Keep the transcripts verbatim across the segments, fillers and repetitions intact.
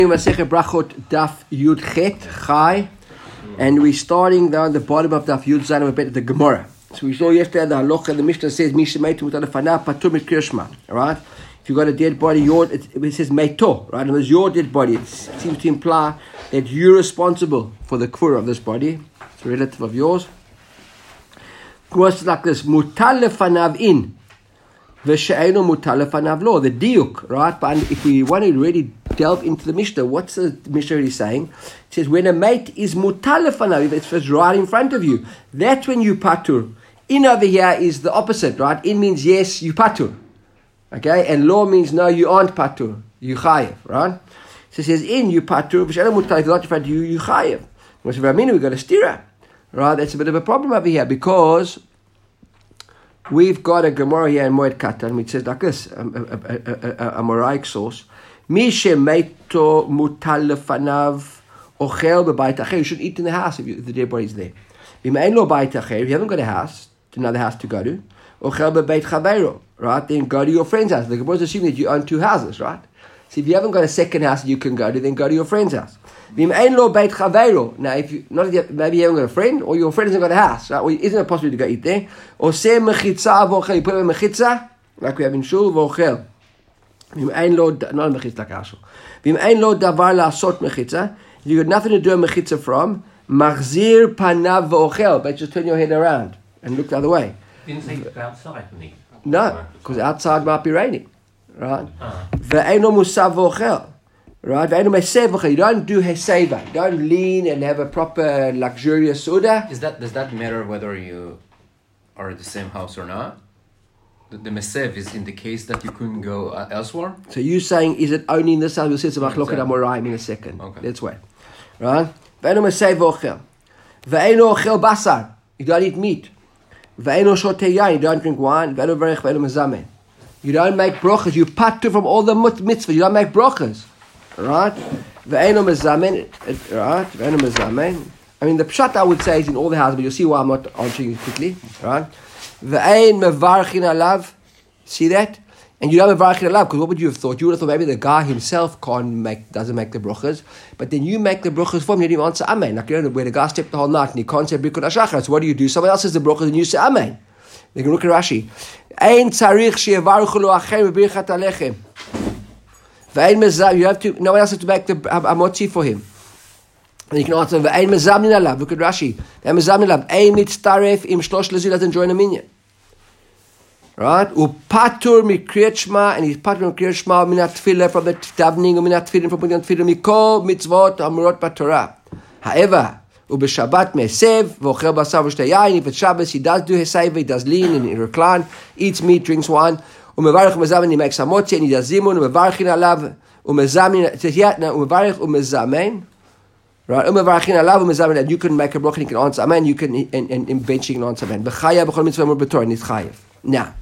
Masechet Brachot Daf Yud Chet Chai, and we're starting down the bottom of Daf Yud Zayin. We're at the Gemara. So we saw yesterday the halacha. The Mishnah says Misha Meitu Mutar Lefanav Patur Mikriya Shema. Right? If you got a dead body, your it, it says Meito. Right? And it's your dead body. It seems to imply that you're responsible for the kfur of this body. It's a relative of yours. It's like this: Mutar Lefanav in. The diuk, right? But if we want to really delve into the Mishnah, what's the Mishnah really saying? It says, when a mate is mutar lefanav, if it's right in front of you, that's when you patur. In over here is the opposite, right? In means yes, you patur. Okay? And law means no, you aren't patur. You chayev, right? So it says, in, you patur, v'she'ena mutar, if not in front of you, you chayev. We've got a stira, right? That's a bit of a problem over here, because we've got a Gemara here in Moed Katan, which says like this, a, a, a, a, a Moraic source. Mi shemeito mutar lefanav ochel b'bayit acher. You should eat in the house if, you, if the dead body is there. If you haven't got a house, another house to go to, ochel b'bayit chaveiro, right? Then go to your friend's house. The Gemara is assuming that you own two houses, right? So if you haven't got a second house you can go to, then go to your friend's house. Now, if you not maybe you haven't got a friend, or your friend hasn't got a house, right? Well, isn't it possible to go eat there? Or say mechitza v'ochel, you put him in mechitza, like we have in shul v'ochel. V'im ein lo, not a mechitza like our shul. V'im ein lo davar la'asot mechitza, you got nothing to do a mechitza from, machzir panav v'ochel, but just turn your head around and look the other way. Didn't say go outside, didn't he? No, because outside might be raining, right? V'ein lo musav v'ochel. Right, you don't do heseva. You don't lean and have a proper luxurious suda. Is that does that matter whether you are at the same house or not? The, the mesev is in the case that you couldn't go uh, elsewhere. So you saying is it only in this house? We'll see some machloket amoraim in a second. Okay. Let's wait. Right. Ve'enu mesev ochel. Ve'enu ochel basar. You don't eat meat. Ve'enu shotei yain. You don't drink wine. Ve'enu verech. Ve'enu mezamen. You don't make brochas. You patu from all the mitzvahs. You don't make brochas. Right? Ve'eno mezamen. Right? Ve'eno mezamen. I mean, the pshat I would say is in all the houses, but you'll see why I'm not answering it quickly. Right? Ve'ein mevarchin alav. See that? And you don't mevarchin alav, because what would you have thought? You would have thought maybe the guy himself can't make, doesn't make the brochas, but then you make the brochas for him, you didn't even answer amen. Like, you know, where the guy stepped the whole night and he can't say brikut hashachar. So what do you do? Someone else says the brochas and you say amen. They can look at Rashi. Ein tzarich she'evaruchu lo achem b'birchat alechem. You have to, no one else has to make the amotzi for him. And you can answer, look at Rashi. Doesn't join a minyan. Right? Upatur mikriyat shema, and he's patur mikriyat shema minat tefillah from the davening, or minat tefillah from putting on tefillah, mikol mitzvot amurot b'Torah. However, ubeshabbat mesev, v'ochel basar v'shtei yain, if it's Shabbos, he does do heseva, he does lean and recline, eats meat, drinks wine. Umevarich umezamen, he makes hamotzi and he does zimun. Umevarichin alav umezamen. It says here now umevarich umezamen. Right? Umevarichin alav umezamen. And you can make a bracha and you can answer amen. You can and and eventually you can answer amen. B'chayav b'chol mitzvah mur b'torah and it's chayav. Now,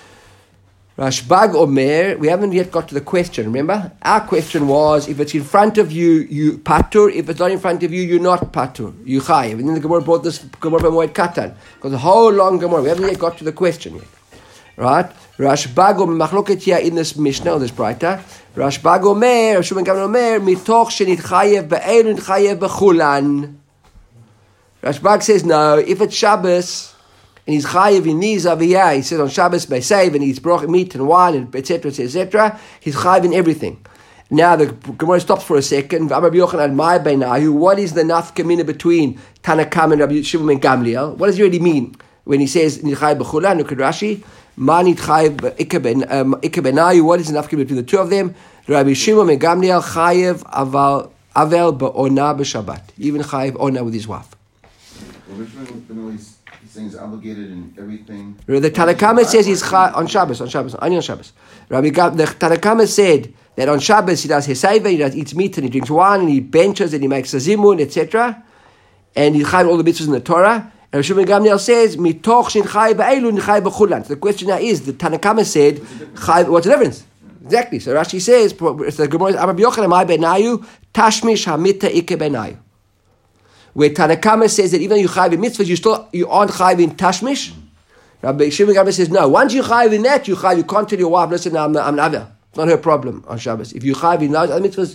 Rashbag Omer. We haven't yet got to the question. Remember, our question was: if it's in front of you, you patur. If it's not in front of you, you're not patur. You chayav. And then the Gemara brought this Gemara from Moed Katan, because the whole long Gemara. We haven't yet got to the question yet. Right? Rashbag Omer machloket here in this Mishnah, this Braita. Rashbag Omer, Rav Shimon Gamliel Omer, mitoch shenitchayev be'elu nitchayev bechulan. Rashbag says no. If it's Shabbos and he's chayev in these over here, he says on Shabbos by save and he eats broch meat and wine and et cetera et cetera. He's chayev in everything. Now the Gemara stops for a second. Rabbi Yochanan, my beinayu. What is the nafkamina between Tanakam and Rabbi Shimon Gamliel? What does he really mean when he says nitchayev bechulan? Look at Rashi. Manit chayev ikebenayu. What is the nafkamina between the two of them? Rabbi Shimon ben Gamliel chayev aval avel be'ona b'Shabbat. Even chayev ona with his wife. Well, which one he's saying he's obligated in everything? The Tanakama says he's chayev on Shabbos, on Shabbos, only on Shabbos. Rabbi Gab, the Tanakama said that on Shabbos he does heseva, he does eats meat and he drinks wine and he benches and he makes a zimun, et cetera. And he's chayev all the mitzvahs in the Torah. And Shimon Gamliel says, "Mitoch shin chayev be'elu nichayev bechulan." So the question now is: the Tanakama said, "Chayev." What's the difference? Exactly. So Rashi says, "The Gemara Rabbi Yochanan my benayu tashmish hamita ike benayu." Where Tanakama says that even though you chayev in mitzvahs, you still you aren't chayev in tashmish. Rabbi Shimon Gamliel says, "No. Once you chayev in that, you chayev. You can't tell your wife, listen, I'm I'm an avel. It's not her problem on Shabbos. If you chayev in those other mitzvahs,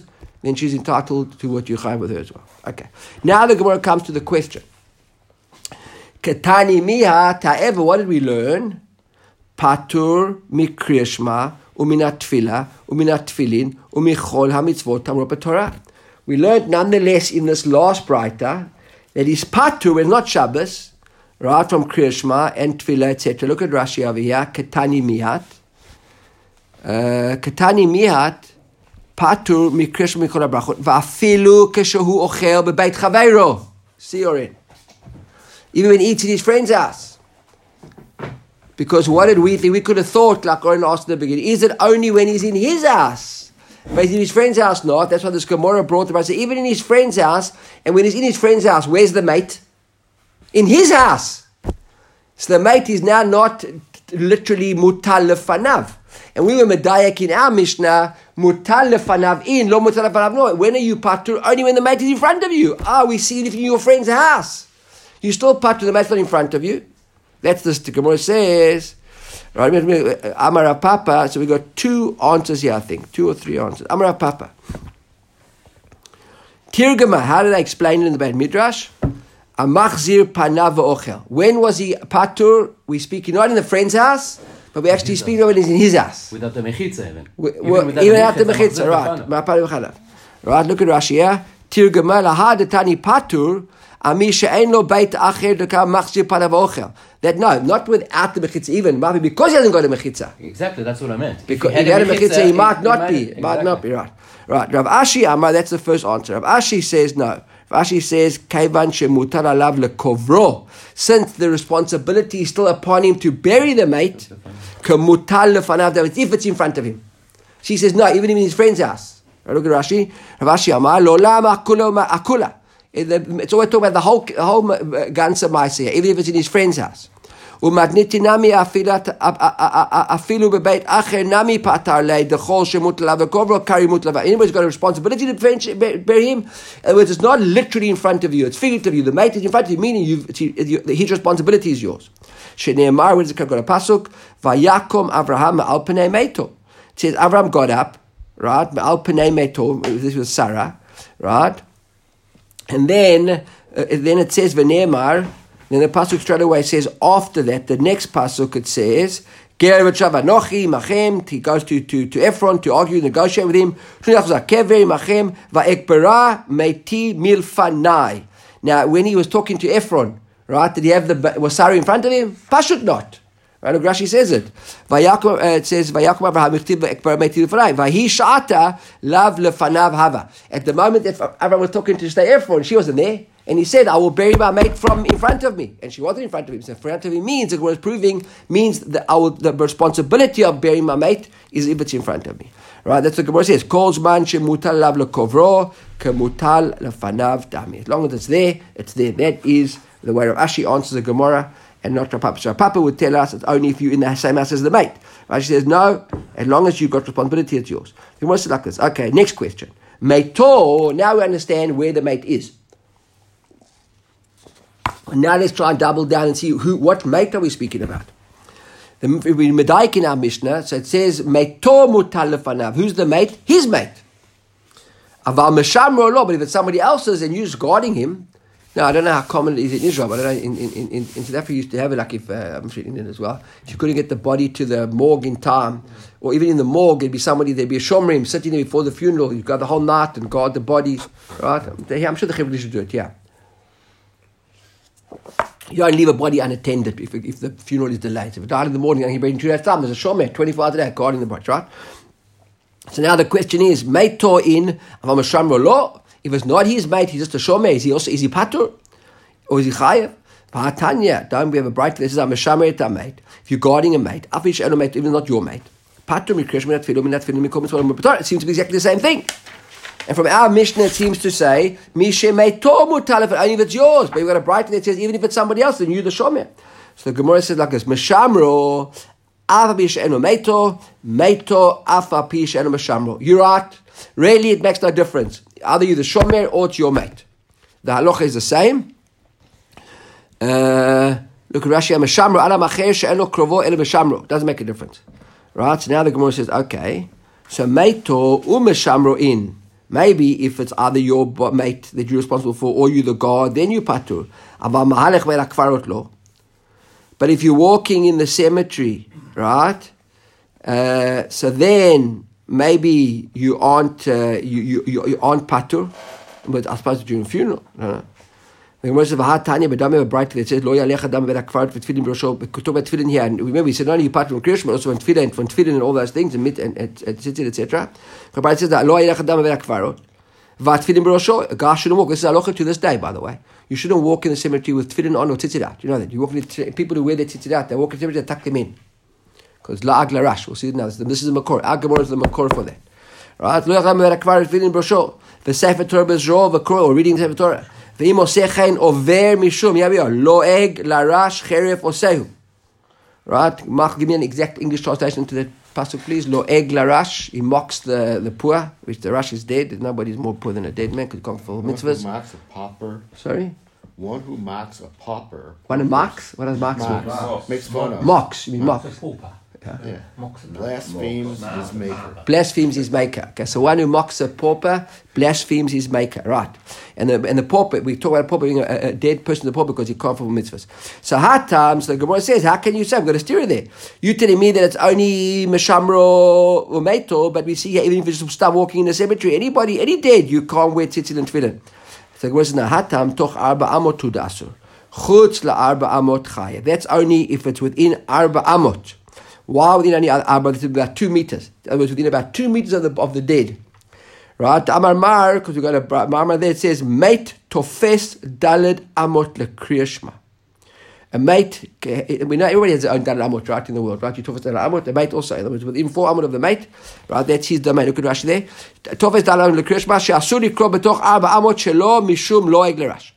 then she's entitled to what you chayav with her as well. Okay. Now the Gemara comes to the question. Ketani miha ta'eva, what did we learn? Patur mikriya shema uminat tefillah uminat tefillin umichol hamitzvot tamrot b'Torah. We learned nonetheless in this last braita that his patur is not Shabbos, right, from kriya shema and tefillah, et cetera. Look at Rashi over here. Ketani mihat. Uh, Ketani mihat patur mikriya shema mikol habrachot va'afilu keshehu ochel bebeit chaveiro. See you're in. Even when he eats in his friend's house. Because what did we think? We could have thought, like Oren asked in the beginning, is it only when he's in his house? But he's in his friend's house not. That's why this Gemara brought about. So even in his friend's house, and when he's in his friend's house, where's the mate? In his house. So the mate is now not literally mutal lefanav. And we were medayak in our Mishnah, mutal lefanav in, lo mutal lefanav no. When are you patur? Only when the mate is in front of you. Ah, we see it in your friend's house. You still patur, the mate's not in front of you. That's the Gemara says. Right, Amar Papa. So we got two answers here, I think, two or three answers. Amar Papa. Tirgama. How did I explain it in the Beit Midrash? Amachzir panav v'ochel. When was he patur? We speaking not in the friend's house, but we actually speak when he's in his house. Without the mechitza, even. Even without the mechitza, right? Right. Look at Rashi here. Tirgama lahad etani patur. That no, not without the mechitza, even maybe because he hasn't got a mechitza. Exactly, that's what I meant. Because if he had a mechitza, he might not be. Exactly. Might not be right. Right. Rav Ashi Amar, that's the first answer. Rav Ashi says no. Rav Ashi says kaivan shemutar alav lekovro, since the responsibility is still upon him to bury the mate, kemutar lefanav, if it's in front of him. She says no, even in his friend's house. Right, look at Rashi. Rav Ashi Amar lo lama akula akula. It's always talking about the whole the whole ganze ma'aseh, even if it's in his friend's house. Anybody's got a responsibility to bury him. In other words, it's not literally in front of you; it's figurative of you. The mate is in front of you, meaning you've, his responsibility is yours. Shneimar, where does it come? Got a pasuk. Vayakom Avraham al pnei meito. It says Avraham got up, right? Al pnei meito. This was Sarah, right? And then, uh, then it says v'ne'emar. Then the pasuk straight away says after that, the next pasuk it says ger v'chavanochi machem. He goes to to to Ephron to argue, negotiate with him. Kever machem va'ekbera meiti milfanai. Now, when he was talking to Ephron, right? Did he have the was Sarah in front of him? Pashut not. Right? Rashi says it. Vayakom, uh, it says Vayakom Abraham ichtiv va'ekbera meiti milfanai. Vahi sha'ata lav lefanav hava. At the moment that Abraham was talking to stay Ephron, she wasn't there. And he said, I will bury my mate from in front of me. And she wasn't in front of him. So in front of him means, it was proving, means that I will, the responsibility of burying my mate is if it's in front of me. Right? That's what the Gemara says. Calls man shemutal lav lekovro, kemutal lefanav dami. As long as it's there, it's there. That is the way Rav Ashi answers the Gemara and not Rav Papa. So Rav Papa would tell us it's only if you're in the same house as the mate. Rav Ashi says, no, as long as you've got responsibility, it's yours. The Gemara says like this. Okay, next question. Meito, now we understand where the mate is. Now let's try and double down and see who, what mate are we speaking about? The we medaik in our Mishnah, so it says meito mutal lefanav. Who's the mate? His mate. Aval meshamro lo, but if it's somebody else's and you're just guarding him, now I don't know how common it is in Israel, but I don't know, in, in, in, in South Africa used to have it, like if, uh, I'm sure in Indian as well, if you couldn't get the body to the morgue in time, or even in the morgue, it'd be somebody, there'd be a shomrim sitting there before the funeral, you've got the whole night and guard the bodies, right? I'm sure the Chevron should do it, yeah. You don't leave a body unattended if, if the funeral is delayed. If it died in the morning and he buried in two days' time, there's a shomer, twenty-four hours a day, guarding the body, right? So now the question is, meito in avam shamro lo. If it's not his mate, he's just a shomer. Is he also is he patur or is he chayev? Pahatanya, don't we have a bright? This is a meshamer et a mate. If you're guarding a mate, afish eno mate, even not your mate, patur mikresh minat filu minat filu mikom mitzvah mitzvah. It seems to be exactly the same thing. And from our Mishnah, it seems to say, Mishe meito mutalef, only if it's yours. But you've got a bright that says, even if it's somebody else, then you're the shomer. So the Gemara says like this, Meshamro, afapish eno meito, meito afapish eno meshamro. You're right. Really, it makes no difference. Either you're the shomer or it's your mate. The halacha is the same. Uh, look at Rashi, Meshamro, ala macher she'eno krovo elo meshamro. Doesn't make a difference. Right? So now the Gemara says, okay, so meito umeshamro in. Maybe if it's either your mate that you're responsible for or you the guard, then you patur. But if you're walking in the cemetery, right? Uh, so then maybe you aren't uh, you, you you aren't patur, but I suppose during a funeral. No, no. The Gemara says, "V'hatanya b'damei b'brayta." It says, "Lo yalecha dam b'rakfar v'tfilin b'rosho." We talk about tefillin here, and remember, we said not only patur from Kriyashma, but also from tefillin, from tefillin and all those things, and mit and etc. et cetera. The Gemara says that lo yalecha dam b'rakfarot v'tfilin b'rosho. A guy shouldn't walk. This is halacha to this day, by the way. You shouldn't walk in the cemetery with tefillin on or tzitzit. You know that. You walk in the, people who wear their tzitzit, they walk in the cemetery, they tuck them in. Because la'ag larash. We'll see it now. This is the makor. Our Gemara is the makor for that. Right? Lo yacham b'rakvar tefillin b'rosho. V'sefer Torah b'zro v'kor, or reading the sefer Torah. V'im osechen over mishum. Yeah, we are. Lo'eg larash cheref osehu. Right? Mark, give me an exact English translation to that pasuk, please. Lo'eg larash. He mocks the, the poor, which the rash is dead. Nobody's more poor than a dead man. Could come for mitzvahs. One who mocks a pauper. Sorry? One who mocks a pauper. One who mocks? What does mocks mean? Mocks. Makes fun of. Mocks. You mean mocks? Mocks a pauper. Yeah. Mocks a Blasphemes his maker. Blasphemes his maker. Okay, so one who mocks a pauper blasphemes his maker. Right. And the and the pauper, we talk about a pauper being a, a dead person, the pauper, because he can't fulfill mitzvahs. So hard times, the Gemara says, how can you say, I've got a steer there? You telling me that it's only Meshamro or Meito, but we see here, even if you start walking in the cemetery, anybody, any dead, you can't wear tzitzit and tefillin. So the Gemara says, no, hard time, toch arba amot tudasur. Chutz la arba amot chaya. That's only if it's within arba amot. Why within only arba? It's about two meters. It was within about two meters of the of the dead. Right? Amar Mar, because we got a Mar there, it says, mate tofes daled amot lekriyashma. A mate, we know everybody has their own daled amot, right, in the world, right? You tofes daled amot, a mate also, in other words, within four amot of the mate, right, that's his domain. Look at Rashi there. Tofes daled amot lekriyashma, she'asur likro betoch arba amot shelo mishum loeg lerash.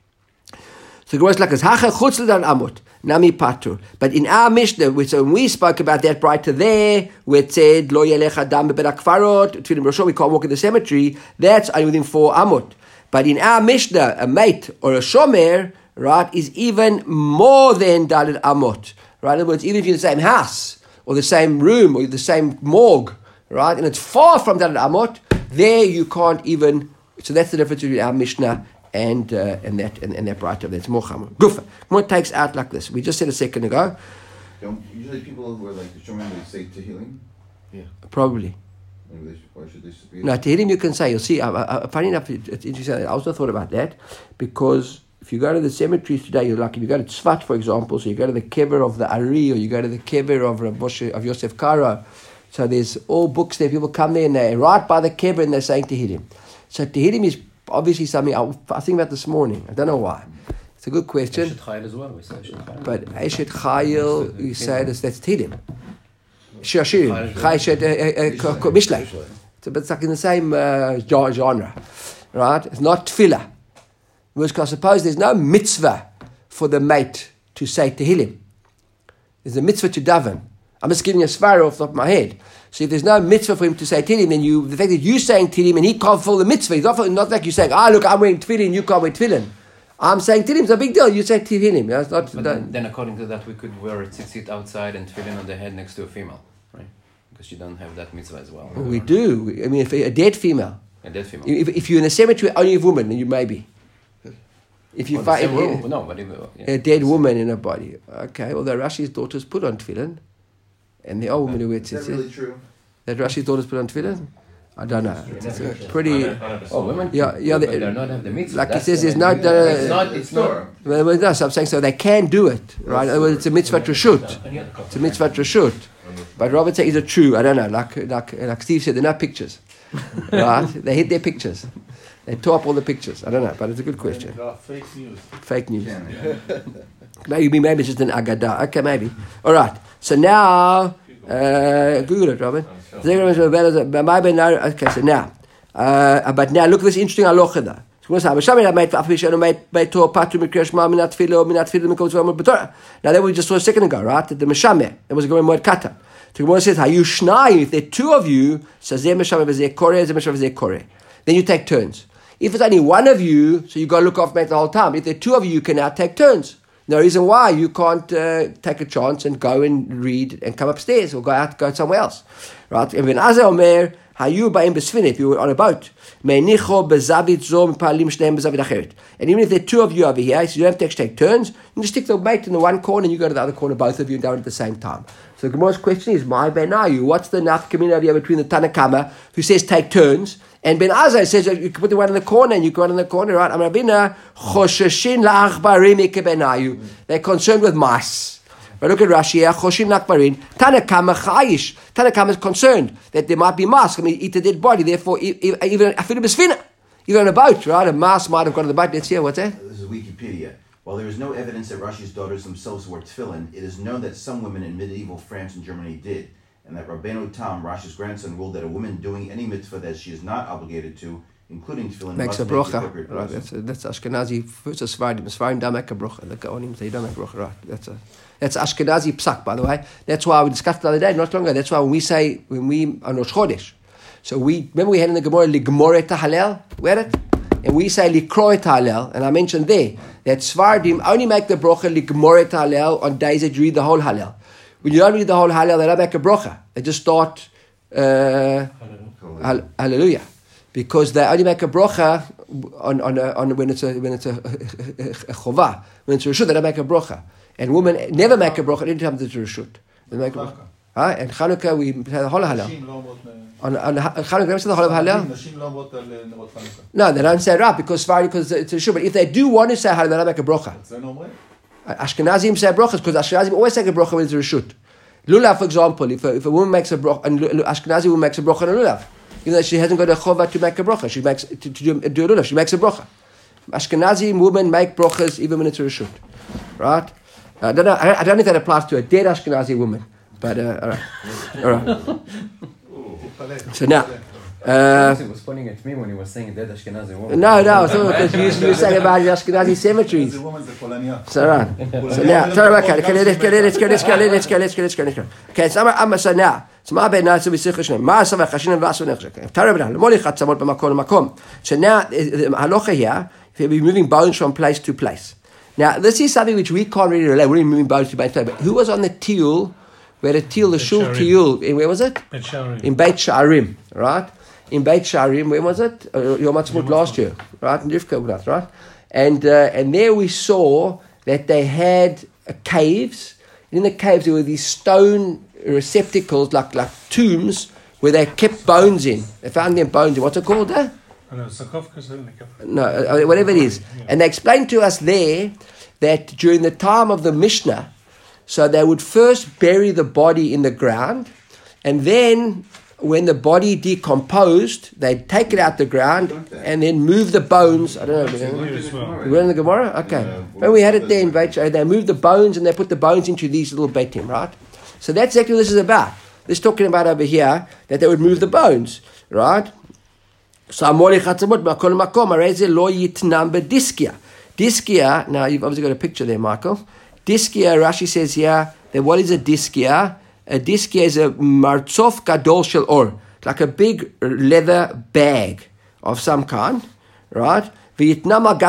So the Gemara is like this, hacha chutz l'daled amot. Nami patur. But in our Mishnah, which when we spoke about that right to there, where it said, Lo yelech adam beberakfarot, tefillin b'rosho, we can't walk in the cemetery, that's only within four amot. But in our Mishnah, a mate or a shomer, right, is even more than daled amot. Right? In other words, even if you're in the same house, or the same room, or the same morgue, right, and it's far from daled amot, there you can't even, so that's the difference between our Mishnah and uh, and that and, and that bright of that's more chamor. Gufa. What takes out like this? We just said a second ago. Don't usually people who are like the showman, they say Tehillim. Yeah, probably. Maybe they should, why should they speak? No, Tehillim you can say. You'll see. Uh, uh, funny enough, it, it's interesting. I also thought about that because if you go to the cemeteries today, you're like if you go to Tzfat, for example, so you go to the kever of the Ari, or you go to the kever of Rav Moshe, of Yosef Karo. So there's all books there. People come there and they right by the kever and they're saying Tehillim. So Tehillim is obviously something I, I think about this morning. I don't know why. It's a good question. Eshet Chayil as well. We say Eshet Chayil. But Eshet Chayil, you say this, that's Tehillim. Shashirim. Chayil Mishlei. But it's like in the same uh, genre. Right? It's not Tefillah. Because I suppose there's no mitzvah for the mate to say Tehillim. There's a mitzvah to daven. I'm just giving a svara off the top of my head. So if there's no mitzvah for him to say Tehillim, then you, the fact that you're saying Tehillim and he can't fulfill the mitzvah, it's not, not like you're saying, ah, look, I'm wearing Tefillin, you can't wear Tefillin. I'm saying Tehillim, it's a big deal. You say Tehillim. That's not, but then, then according to that, we could wear a tzitzit outside and Tefillin on the head next to a female, right? Because you don't have that mitzvah as well. well we do. I mean, if a dead female. A dead female. If, if you're in a cemetery, only a woman, then you maybe. If you well, find if, no, but if, yeah. a dead woman in a body. Okay, although Rashi's daughters put on Tefillin. And the old woman who wear tzitzit. Is that really true? That Rashi's daughters put on Tefillin? I don't know. It's a pretty. Oh, women? Yeah, yeah. They, but they're not have the mitzvah. Like That's he says, there's the, no. Uh, it's not. It's not. Well, well, no, so I'm saying so they can do it, right? In other words, it's a mitzvah to shoot. It's a mitzvah to shoot. But Robert said, is it true? I don't know. Like like like Steve said, they're not pictures, right? They hid their pictures. They tore up all the pictures. I don't know, but it's a good question. Fake news. Fake news. maybe maybe it's just an agada. Okay, maybe. All right. So now. Uh, Google it, Robin. Okay, so now, uh, but now look at this interesting halacha though. Now that we just saw a second ago, right? That the Meshameh, that was going more kata. The Gemara says, "Hayu shnayim." If there are two of you, so zeh Meshameh v'zeh koreh, zeh Meshameh v'zeh koreh. Then you take turns. If it's only one of you, so you got to look after mate the whole time. If there are two of you, you can now take turns. No reason why you can't uh, take a chance and go and read and come upstairs or go out, go somewhere else, right? Ibn Azar Omer Hayu ba'im besfina, if you were on a boat. Meinicho bezavit zo mipalim shneim bezavit acheret. And even if there are two of you over here, so you don't have to take turns, you just stick the mate in the one corner and you go to the other corner, both of you, and down at the same time. So the Gemara's question is, my benayu, what's the nafkamina over here between the Tanakama, who says take turns, and Ben Azai says you can put the one in the corner and you go in the corner, right? Amrabina chosheshin la'achbarim ikebenayu. They're concerned with mice. But look at Rashi here, choshin la'achbarim. Tanakama chayish. Tanakama is concerned that there might be mice. I mean, eat a dead body. Therefore, even afilu b'sfina, even on a boat, right? A mouse might have gone on the boat. Let's hear what's that? This is Wikipedia. While there is no evidence that Rashi's daughters themselves wore tefillin, it is known that some women in medieval France and Germany did, and that Rabbeinu Tam, Rashi's grandson, ruled that a woman doing any mitzvah that she is not obligated to, including tefillin, makes must a make the brocha. appropriate Right, blessing. that's, that's Ashkenazi versus Sephardim. Sephardim don't make a brocha. The Gaonim, they don't make a brocha. Right, that's a that's Ashkenazi psak, by the way. That's why we discussed the other day, not long ago. That's why when we say when we on Rosh Chodesh, so we remember we had in the Gemara ligmor et halel, we had it, and we say likro et halel, and I mentioned there that Sephardim only make the brocha ligmor et halel on days that you read the whole halel. When you don't read the whole halel, they don't make a brocha. They just start uh, hall- hallelujah, because they only make a brocha on on, a, on when it's a when it's a, a, a chovah. When it's a reshut, they don't make a brocha. And women never make a brocha anytime there's a reshut. They make a brocha. Huh? And Chanukah we say the whole halel. On, on Chanukah, they say the whole of halel. No, they don't say it right because because it's a reshut. But if they do want to say halel, they don't make a brocha. Ashkenazim say brochas because Ashkenazim always say a brocha when it's a reshut. Lulav, for example, if a, if a woman makes a brocha, and Ashkenazi woman makes a brocha on a lulav, even though she hasn't got a chova to make a brocha, she makes to, to do, do a lulav, she makes a brocha. Ashkenazi women make brochas even when it's a reshut, right? I don't know. I don't know if that applies to a dead Ashkenazi woman, but uh, all right, all right. So now. Uh, he was pointing at me when he was saying dead Ashkenazi woman. No, no, so because you, you were saying about the Ashkenazi cemeteries. So, right. So now, tell me, okay, let's go, let's go, let's go, let's go, let's go, let's go, let's go. Okay, so I'm so now, so my bad now, so we see Chashnim. Ma Savach Chashnim Vasu Nechshek. Tell me now, Lemoli Chatzamot B'Makom Makom. So now, the halacha here, if we're moving bones from place to place. Now, this is something which we can't really relate. We're moving bones to place to place. But who was on the Tiyul? We had a Tiyul, the Shul Tiyul. Where was it? In Beit Sha'arim, right? In Beit Sha'arim, when was it? Uh, Yom Ha'atzmaut last year, right? In Rivka, right? And uh, and there we saw that they had uh, caves. In the caves there were these stone receptacles, like like tombs, where they kept bones in. They found their bones in. What's it called? Eh? No, uh, whatever it is. And they explained to us there that during the time of the Mishnah, so they would first bury the body in the ground, and then when the body decomposed, they'd take it out the ground and then move the bones. I don't know. We were in the Gemara? Okay. When we had it there in Beit Sha'arim, they moved the bones and they put the bones into these little beitim, right? So that's exactly what this is about. This is talking about over here that they would move the bones, right? So Amoli Chatzamot Makol Makom Areze Lo Yitnam Diskia. Diskia, now you've obviously got a picture there, Michael. Diskia, Rashi says here that what is a diskia? A diskia is a martzof gadol shel or, like a big leather bag of some kind, right? So you shouldn't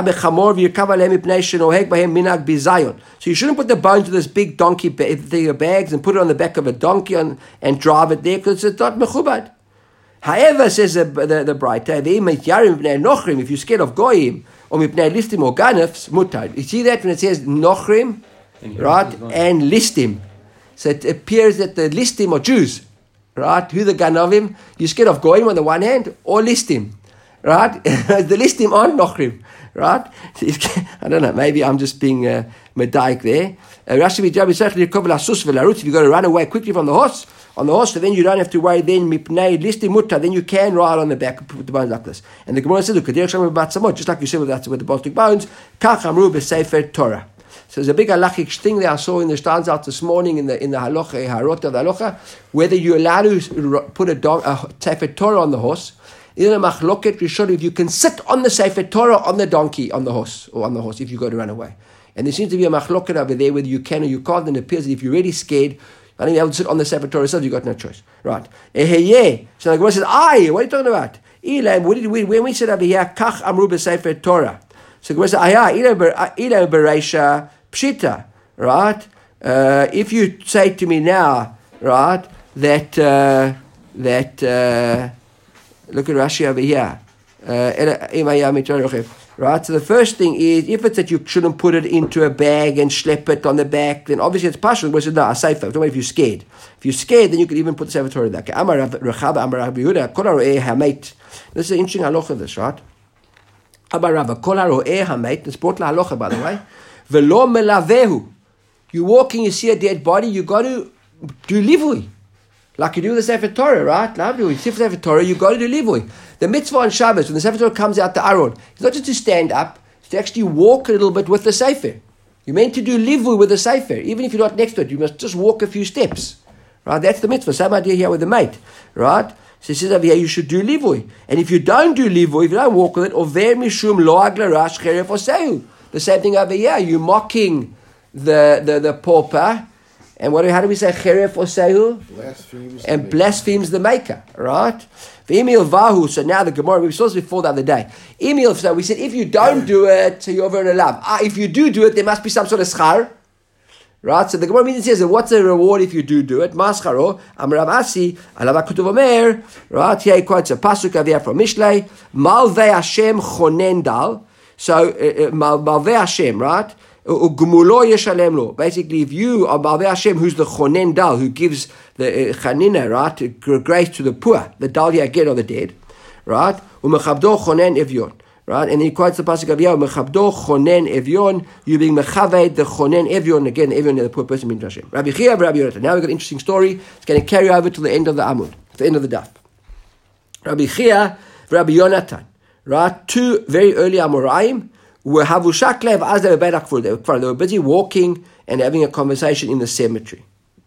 put the bones of this big donkey bags and put it on the back of a donkey and, and drive it there because it's not mechubad. However, says the the, the brighter, if you're scared of goyim or mipnei listim or ganefs, mutad. You see that when it says nochrim, right, and listim. So it appears that the listim are Jews, right? Who the ganovim? You're scared of goyim on the one hand or listim, right? The listim aren't nochrim, right? I don't know. Maybe I'm just being uh, medaik there. Rashi b'jabi certainly recover lasus v'larut. If you got to run away quickly from the horse. On the horse, so then you don't have to worry. Then mipnei listim mutta. Then you can ride on the back and put the bones like this. And the Gemara says, "Look, just like you said with that with the baltic bones, kach amru b'sefer Torah." So there's a big halachic thing that I saw in the stands out this morning in the in the halacha harot of the halacha, whether you're allowed to put a, dog, a sefer Torah on the horse. In a machloket rishon, if you can sit on the sefer Torah on the donkey on the horse or on the horse if you got to run away. And there seems to be a machloket over there whether you can or you can't. And it appears that if you're really scared, I think you have to sit on the Sefer Torah itself, you've got no choice. Right. Eheye. So the Gemara says, Aye, what are you talking about? Elam, what did we, when we said over here, Kach Amru B'Sefer Torah. So the Gemara says, Ayah, Elam Bereisha Pshita. Right. Uh, if you say to me now, right, that, uh, that, uh, Look at Rashi over here. Uh, right, so the first thing is, if it's that you shouldn't put it into a bag and schlep it on the back, then obviously it's partial, which is not a sefer. Don't worry if you're scared. If you're scared, then you could even put the sefer Torah there. Okay. Amar Rechaba, Amar Rabbi Yehuda, Kol haro'eh hamet. This is an interesting halacha of this, right? Amar Rava, Kol haro'eh hamet. It's brought la halacha, by the way. Velo melavehu. You walk and you see a dead body, you got to do livui. Like you do with the Sefer Torah, right? Like you see the Sefer Torah, you got to do livui. The mitzvah on Shabbos, when the Sefer Torah comes out the Aron, it's not just to stand up, it's to actually walk a little bit with the Sefer. You're meant to do livui with the Sefer. Even if you're not next to it, you must just walk a few steps. Right? That's the mitzvah. Same idea here with the mate. Right? So he says over here, you should do livui. And if you don't do livui, if you don't walk with it, over mishum loag larash cheref oseu. The same thing over here. You're mocking the, the, the pauper. And what? How do we say cheref oseu? Blasphemes. And the blasphemes the maker. Right? Emil Vahu, so now the Gemara, we saw this before the other day. Emil, so we said, if you don't do it, so you're over in a love. Ah, if you do do it, there must be some sort of schar. Right? So the Gemara immediately says, what's the reward if you do do it? Mascharo, Amrav Asi, Alava Kutuv Omer, right? Here he quotes a pasuk over here from Mishlei, Malvei Hashem Chonendal. So, uh, Malvei Hashem, right? Basically, if you are Malvei Hashem, who's the Chonen Dal, who gives the uh, Chanina, right, grace to the poor, the Dal Yaged or the dead, right? Umechabdo Chonen Evyon, right? And he quotes the pasuk of Yah, Umechabdo Chonen Evyon, you being Mechaved the Chonen Evyon, again, Evyon is the poor person being Hashem. Rabbi Chia, Rabbi Yonatan. Now we've got an interesting story. It's going to carry over to the end of the Amud, the end of the Daf. Rabbi Chia, Rabbi Yonatan, right? Two very early Amoraim. Were Havushaklev as they were Bedakfur. They were, they were busy walking and having a conversation in the cemetery.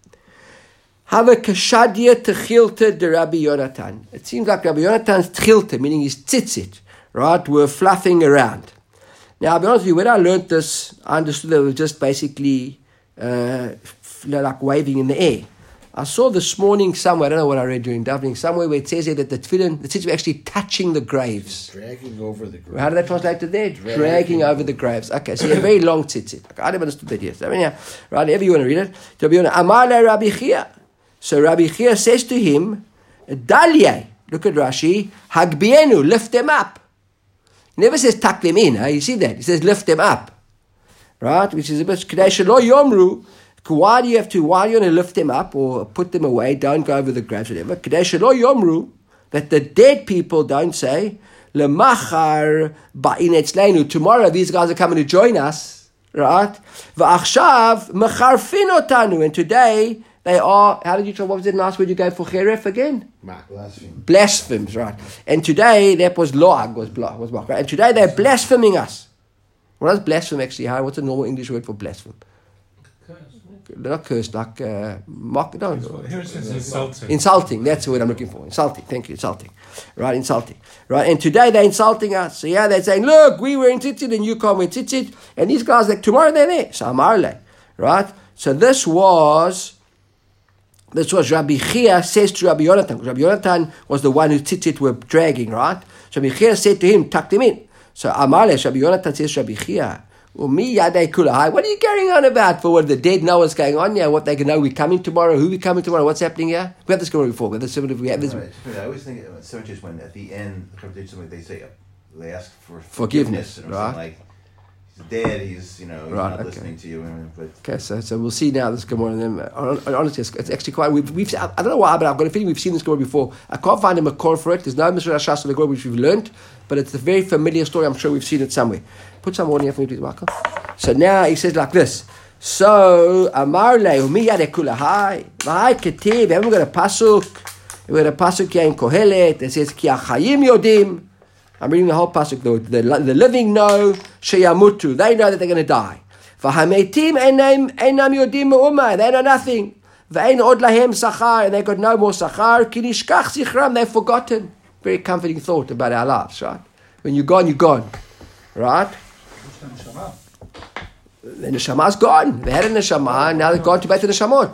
Hava Kashadia Techilta de Rabbi Yonatan. It seems like Rabbi Yonatan's Techilta, meaning his tzitzit, right, were fluffing around. Now, I'll be honest with you, when I learned this, I understood that it was just basically uh, like waving in the air. I saw this morning somewhere, I don't know what I read during davening, somewhere where it says here that the tefillin, the tzitzit were actually touching the graves. Dragging over the graves. How did that translate to there? Dragging, Dragging over the graves. Okay, so you have a very long tzitzit. Okay, I never understood that yet. I mean, yeah, right, if you want to read it. Rabbi Yonah, Amar le Rabbi Chia. So Rabbi Chia says to him, Dalyeh, look at Rashi, Hagbienu, lift them up. He never says tuck them in, huh? You see that? He says lift them up. Right? Which is a bit, Kedei shelo yomru. Why do you have to, why do you want to lift them up or put them away? Don't go over the graves or whatever. Kedei shelo yomru, that the dead people don't say, Lemachar ba'in etzleinu. Tomorrow these guys are coming to join us. Right? Va'achshav mecharfin otanu. And today they are, how did you try, what was the last word you gave for cheref again? Blasphemy. Blasphemes, right. And today, that was loag, was blah, was blah, right? And today they're blaspheming us. What does blaspheme actually, how, what's the normal English word for blaspheme? Not cursed, like uh, mock. No, here it says insulting. Insulting. That's the word I'm looking for. Insulting. Thank you. Insulting. Right. Insulting. Right. And today they're insulting us. So yeah, they're saying, look, we were in tzitzit and you can't wear tzitzit. And these guys, like tomorrow they're there. So Amarle. Right. So this was. This was Rabbi Chia says to Rabbi Yonatan. Rabbi Yonatan was the one who tzitzit were dragging. Right. So Rabbi Chia said to him, tuck them in. So Amarle. Rabbi Yonatan says to Rabbi Chia, what are you carrying on about? For what the dead know what's going on here, what they can know, we're coming tomorrow, who we coming tomorrow, what's happening here? We had this going before, but this, we have this. Right. I always think about cemeteries when at the end, they say, they ask for forgiveness, forgiveness or right? Like, he's dead, he's, you know, he's right, not okay. listening to you. But okay, so so we'll see now this Gemara. And then, honestly, it's, it's actually quite, we've, we've, I don't know why, but I've got a feeling we've seen this Gemara before. I can't find a makor for it. There's no Mishnah Shas in the Gemara which we've learned, but it's a very familiar story. I'm sure we've seen it somewhere. Put some water here for me, please, Michael. So now he says like this. So, Amar le, umi yade kulahai, v'hai ketib, haven't we got a pasuk? We've got a pasuk here in Kohelet that says, Ki achayim yodim. I'm reading the whole pasuk, though. The, the living know, sheyamutu, they know that they're going to die. V'hametim enam yodim me'umay, they know nothing. V'ein od lahem sachar, and they've got no more sachar. Ki nishkach zichram, they've forgotten. Very comforting thought about our lives, right? When you're gone, you're gone. Right? The neshama's gone. They had a neshama, now they've gone to back to neshamot.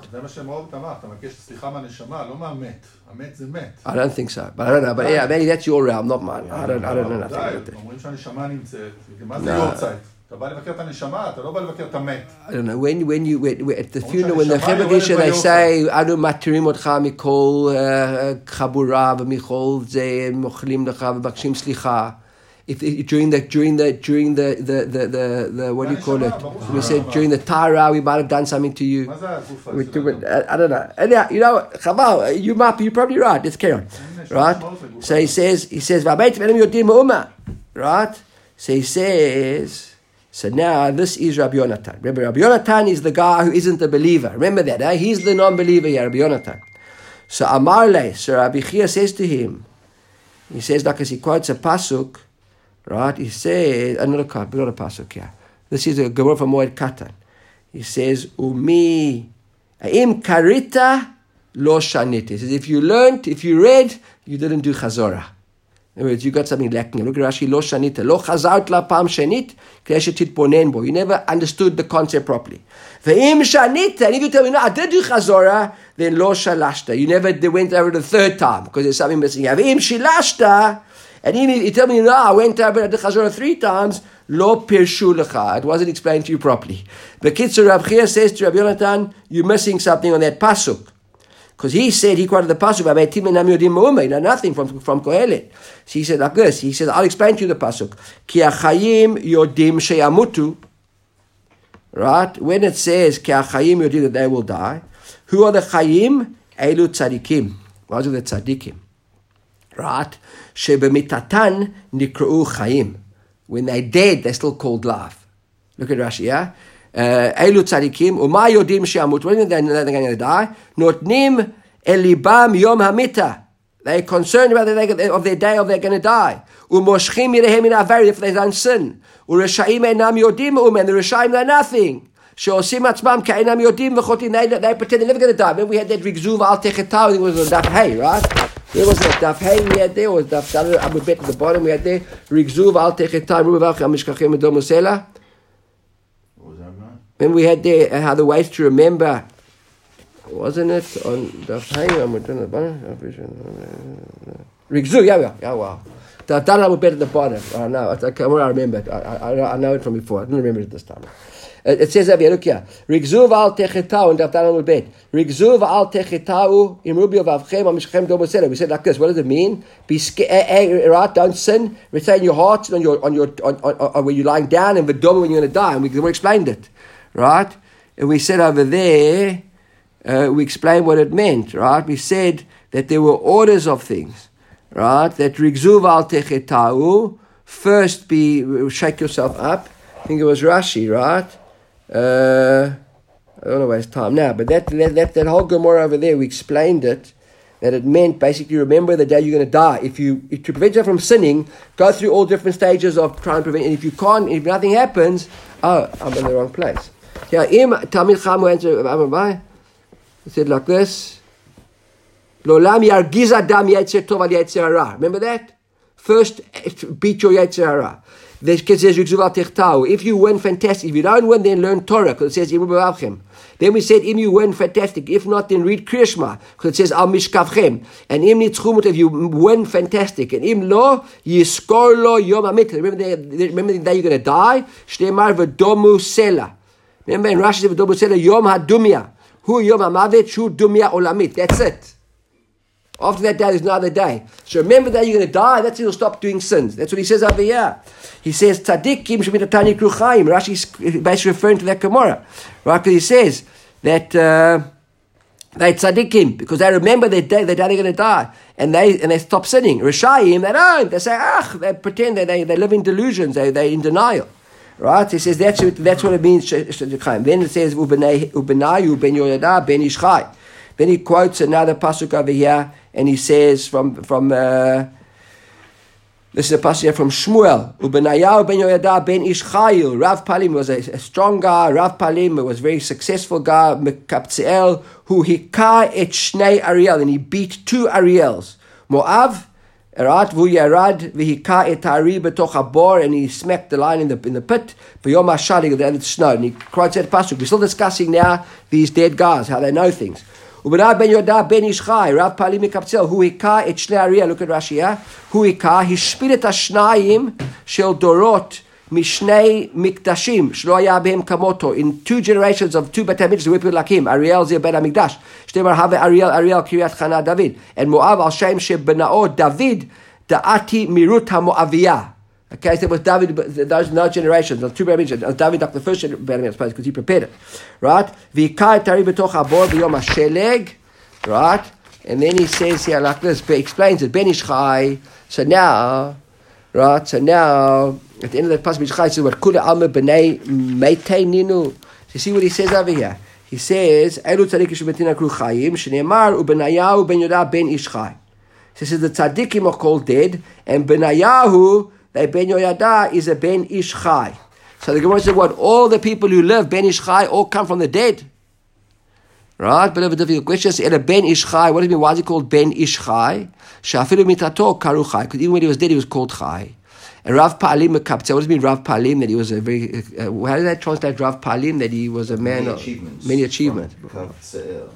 I don't think so, but I don't know. But yeah, maybe that's your realm, not mine. I don't, I don't know nothing about that. No. אתה בא לבקר את הנשמה, אתה לא בא לבקר את המת. I don't know, when, when you, when, when- at the Oh, funeral, when the Shabbat Chevra Yoel Gisha, they Bayofel. say, אנו מתירים אותך מכל uh, חבורה ומכל זה, מוכלים לך ומבקשים סליחה. If, if, during the, during the, during the, the, the, the, the what do you call it? We said during the Tara, we might have done something to you. מה זה הגוף We הזה? do it, I, I don't know. And yeah, you know, Chaval, you might be, you're probably right. Let's carry on. Right? So he says, he says, "V'abeitim enim yodim me'uma." Right? So he says, so now this is Rabbi Yonatan. Remember, Rabbi Yonatan is the guy who isn't a believer. Remember that, eh? He's the non-believer here, Rabbi Yonatan. So Amarle, so Rabbi Chia says to him, he says, like as he quotes a pasuk, right? He says, another not a pasuk here. This is a Gemara from Moed Katan. He says, Umi, Aim karita lo shanit. He says, if you learned, if you read, you didn't do chazorah. In other words, you got something lacking. Look at Rashi, lo shanita. Lo chazart la pam shenit, k'dei shetitbonen bo. You never understood the concept properly. Ve'im shanita, and if you tell me, no, I did do chazorah, then lo shalashta. You never went over the third time, because there's something missing. Ve'im shilashta, and even if you tell me, no, I went over the chazorah three times, lo pirshu lecha. It wasn't explained to you properly. The Kitzur Rav Chia says to Rabbi Yonatan, you're missing something on that pasuk. Because he said, he quoted the pasuk, you know nothing from, from Kohelet. So he said like this, he said, I'll explain to you the pasuk. Ki achayim yodim sheyamutu. Right? When it says, ki achayim yodim, that they will die, who are the chayim? Elu tzadikim. Those are the tzadikim. Right? Shebemitatan nikra'u chayim. When they're dead, they're still called life. Look at Rashi, yeah? Elu tzadikim, uma yodim she'amut. When they're going to die, notnim elibam yom hamita. They're concerned about the day of their day of they're going to die. Umoshchim yirehem min avari, if they don't sin. Ureshaim einam yodim um, and the reshaim they're nothing. She'osim atzmam ka'einam yodim v'chotim. They they pretend they're never going to die. Remember we had that rigzuv al techetau. It was on Daf Hey, right? There was a Daf Hey we had there. Or Daf Daled Amud Bet at the bottom we had there. Rigzuv al techetau. Remember v'acham mishkachim edom usela. When we had there uh, how the ways to remember, wasn't it on the Rigzu? Yeah, yeah, yeah, wow. The Dana would bet at the bottom. I know. I, I remember it. I, I, I know it from before. I didn't remember it this time. It, it says over here, look here. Rigzu al techetau and Dana would bet. Rigzu al techetau imrubi of avchem amishchem domosela. We said like this. What does it mean? Be scared, right? Don't sin. Retain your heart on your on your on, on, on when you're lying down and the dom when you're going to die. And we, we explained it. Right? And we said over there, uh, we explained what it meant, right? We said that there were orders of things, right? That rigzuv al techetau, first be, shake yourself up. I think it was Rashi, right? Uh, I don't know waste time now, but that, that, that, that whole Gemara over there, we explained it, that it meant basically remember the day you're going to die. If you, if to prevent yourself from sinning, go through all different stages of trying to prevent, and if you can't, if nothing happens, oh, I'm in the wrong place. Yeah, im Tamil Cham answered. He said like this: Lolam yargiz adam yetzer tov al yetzer hara. Remember that? First, beat your yetzer hara. This kid says rigzuv al techtau. If you win, fantastic. If you don't win, then learn Torah because it says imru b'avchem. Then we said im you win, fantastic. If not, then read Kriya Shema because it says al mishkavchem. And im nitzchumut. If you win, fantastic. And im lo yiskor lo yom hamit. Remember the remember the day you're going to die. Shneimar v'domu sela. Remember in Rashi, V'domu sela yom hadumya. Hu yom hamavet shu dumya olamit. That's it. After that day, there's no other day. So remember that you're going to die. That's it. You'll stop doing sins. That's what he says over here. He says tzadikim shemitatani kruchayim. Rashi is basically referring to that Gemara, right? Because he says that uh, they tzadikim because they remember their day, the day they're going to die, and they and they stop sinning. Rishayim, they don't. They say, ah, they pretend that they they live in delusions. They they're in denial. Right? He says that's what, that's what it means. Then it says ubenayu ben yoyada ben ishchai. Then he quotes another pasuk over here, and he says from from uh, this is a pasuk here from Shmuel. Ubenayu ben yoyada ben ishchai. Rav Palim was a, a strong guy. Rav Palim was a very successful guy. Mekapziel who hika et shnei Ariel, and he beat two Ariels. Moav. Right, v'yarad v'hika et ha'ari b'toch habor, and he smacked the lion in the in the pit. V'yom ha'shali, and it snowed. And he quotes that pasuk. We're still discussing now these dead guys, how they know things. Ubenai ben Yoda ben Ishchai, Rav Palim mikaptzel, hu hika et shnei Ariel. Look at Rashi here. Hu hika, he shpit et hashnayim shel dorot משני מקדשים שלא היה בהם כמותו. In two generations of two בתי מקדש, we people like him. אריאל זה בית המקדש. שתאמר הווה אריאל, אריאל קריית חנה דוד. And מואב על שם שבנאו דוד, דעתי מירות המואביה. Okay, so it was David, those no generations, those two generations. David up the first generation, I suppose, because he prepared it. Right? ויקרא את הארי בתוך הבור ביום השלג. Right? And then he says here like this, he explains it, Ben Ish Chai. So now, right, so now, at the end of that passage, he says, what kula alma b'nei meitei ninu. You see what he says over here? He says, Elu tzadikim shebetina kru chayim, shene'emar, u'benayahu ben Yoda ben Ish Chai. He says, the tzadikim are called dead, and Benayahu, the ben Yoda, is a ben Ish Chai. So the Gemara said, what, all the people who live, ben Ish Chai, all come from the dead. Right? But over the question is, Ben Ish Chai, what does it mean? Why is he called Ben Ish Chai? Shafilu mitato karu Chai. Because even when he was dead, he was called Chai. And Rav Pa'alim Mekaptze, what does it mean, Rav Pa'alim? That he was a very, uh, how does that translate, Rav Pa'alim? That he was a man Many of achievements. many achievements. From-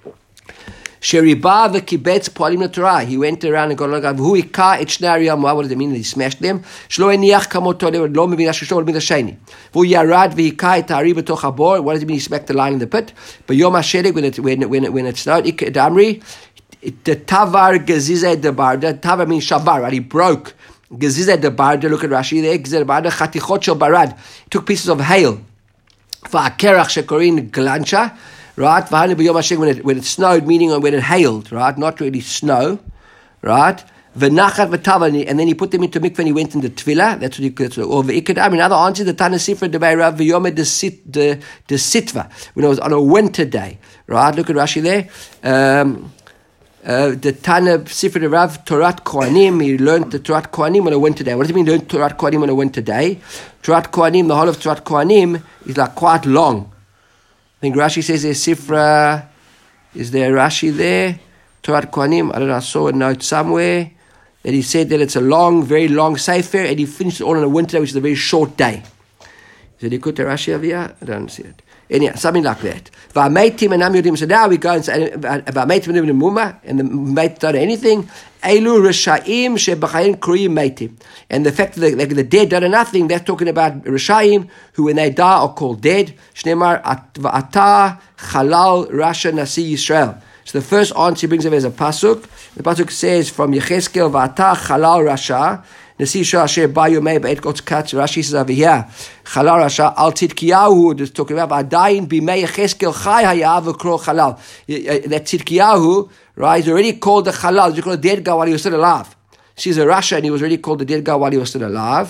Sheriba v'kibetz po'alim Torah. He went around and got a lot of, who hika et shnei ariyah moab. What does it mean that he smashed them? Shlo eniach kamoto, lo mevin ashishlo, lo mevin hasheni. V'hu yarad v'hika et ha'ari b'toch habor. What does it mean he smacked the lion in the pit? But yom hashelig, when it, when, when, when it snowed, ik damri, the tavar gezizeh debar. The tavar means shavar, right? He broke. Gezizeh debar, look at Rashi there. Gezizeh debar, chatichot shel barad. He took pieces of hail. V'akerach shekorin glancha. Right, when it, when it snowed, meaning when it hailed, right, not really snow, right, v'nachat v'tavani, and then he put them into mikveh and he went into tefillah. That's what you could, or v'ikadam. Another answer, the Tana Sifra de Beirav v'yom de sit de de sitva, when it was on a winter day, right. Look at Rashi there. Um, uh, the Tana Sifra de Rav Torat Kohanim. He learned the Torat Kohanim on a winter day. What does it mean? Learn Torat Kohanim on a winter day? Torat Kohanim, the whole of Torat Kohanim is like quite long. I think Rashi says there's Sifra, is there Rashi there? Torat Kohanim, I don't know, I saw a note somewhere that he said that it's a long, very long Sefer, and he finished it all on a winter day, which is a very short day. Did he put the Rashi over here? I don't see it. Anyhow, something like that. V'ameitim and Yodim. So now we go and say, V'ameitim and Muma, and the mate don't do anything. Eilu Rishayim shebachayim kriyim meitim. And the fact that the, the dead don't do nothing, they're talking about Rishayim, who when they die are called dead. Shneimar Ata Chalal Rasha Nasi Yisrael. So the first answer he brings over is a pasuk. The pasuk says from Yecheskel, V'ata Chalal Rasha. Nasi Yisrael Asher Ba Yomei B'et God's Katz. Rashi says over here, Chalal Rasha Al Tzidkiyahu, is talking about Adayin B'mei Yecheskel Chai Hayav V'kro Chalal. That Tzidkiyahu, right, is already called the Chalal. He's called the dead guy while he was still alive. She's a Rasha, and he was already called the dead guy while he was still alive.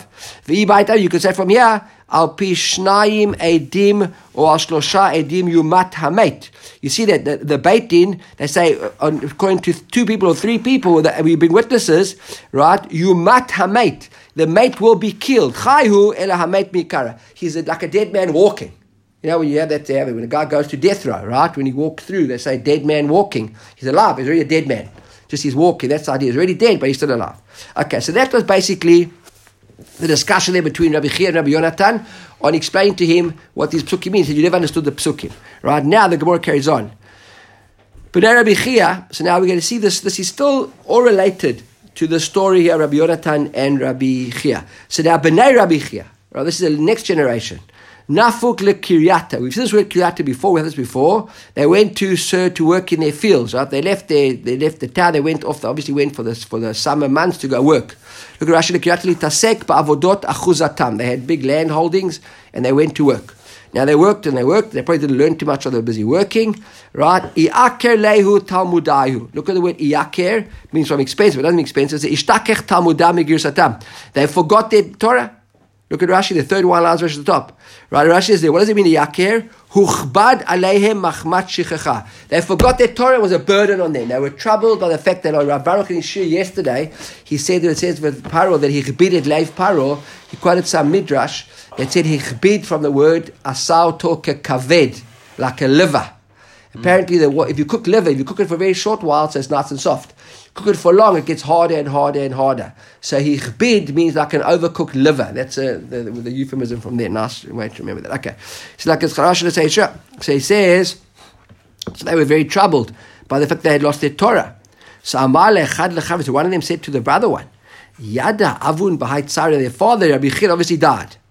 You could say from here, Al Pi Shnayim Edim or Al Shlosha Edim Yumat Hamet. You see that the, the Beit Din, they say, uh, according to two people or three people that we've been witnesses, right? Yumat Hamet. The mate will be killed. Chayhu Ela Hamet Mikara. He's a, like a dead man walking. You know, when you have that there, when a guy goes to death row, right? When he walks through, they say dead man walking. He's alive. He's already a dead man. Just he's walking. That's the idea. He's already dead, but he's still alive. Okay, so that was basically the discussion there between Rabbi Chia and Rabbi Yonatan on explaining to him what these psukim mean. He said, you never understood the psukim. Right, now the Gemara carries on. But now Rabbi Chia, so now we're going to see this. This is still all related to the story here, Rabbi Yonatan and Rabbi Chia. So now, B'nai Rabbi Chia, right, this is the next generation. Nafuk le Kiryata. We've seen this word Kiryata before. We had this before. They went to sir to work in their fields. Right? They left their, they left the town. They went off. They obviously went for the for the summer months to go work. Look at Rashi le Kiryata li tasek ba'avodot achuzatam. They had big land holdings and they went to work. Now they worked and they worked. They probably didn't learn too much, so they were busy working. Right? Iaker lehu talmudayu. Look at the word iaker. It means from expensive. It doesn't mean expensive. It's ishtakech talmudam migirsatam. They forgot their Torah. Look at Rashi, the third one lines Rashi at the top. Right, Rashi is there. What does it mean, Yaker? Huchbad aleihem machmat shichecha. They forgot their Torah was a burden on them. They were troubled by the fact that on Rav Baruch in Shir yesterday, he said that it says with Paro that he chbided leiv Paro. He quoted some midrash that said he chbid from the word asau toke kaved, like a liver. Apparently, the, if you cook liver, if you cook it for a very short while, so it's nice and soft. Cook it for long, it gets harder and harder and harder. So hichbid means like an overcooked liver. That's a, the, the euphemism from there. Nice way to remember that. Okay. So like it's Charash to say, sure. So he says, so they were very troubled by the fact they had lost their Torah. So Amar lechad lechav, so one of them said to the brother one, Yada avun b'hai tzara, their father, Rabbi Chil, obviously died.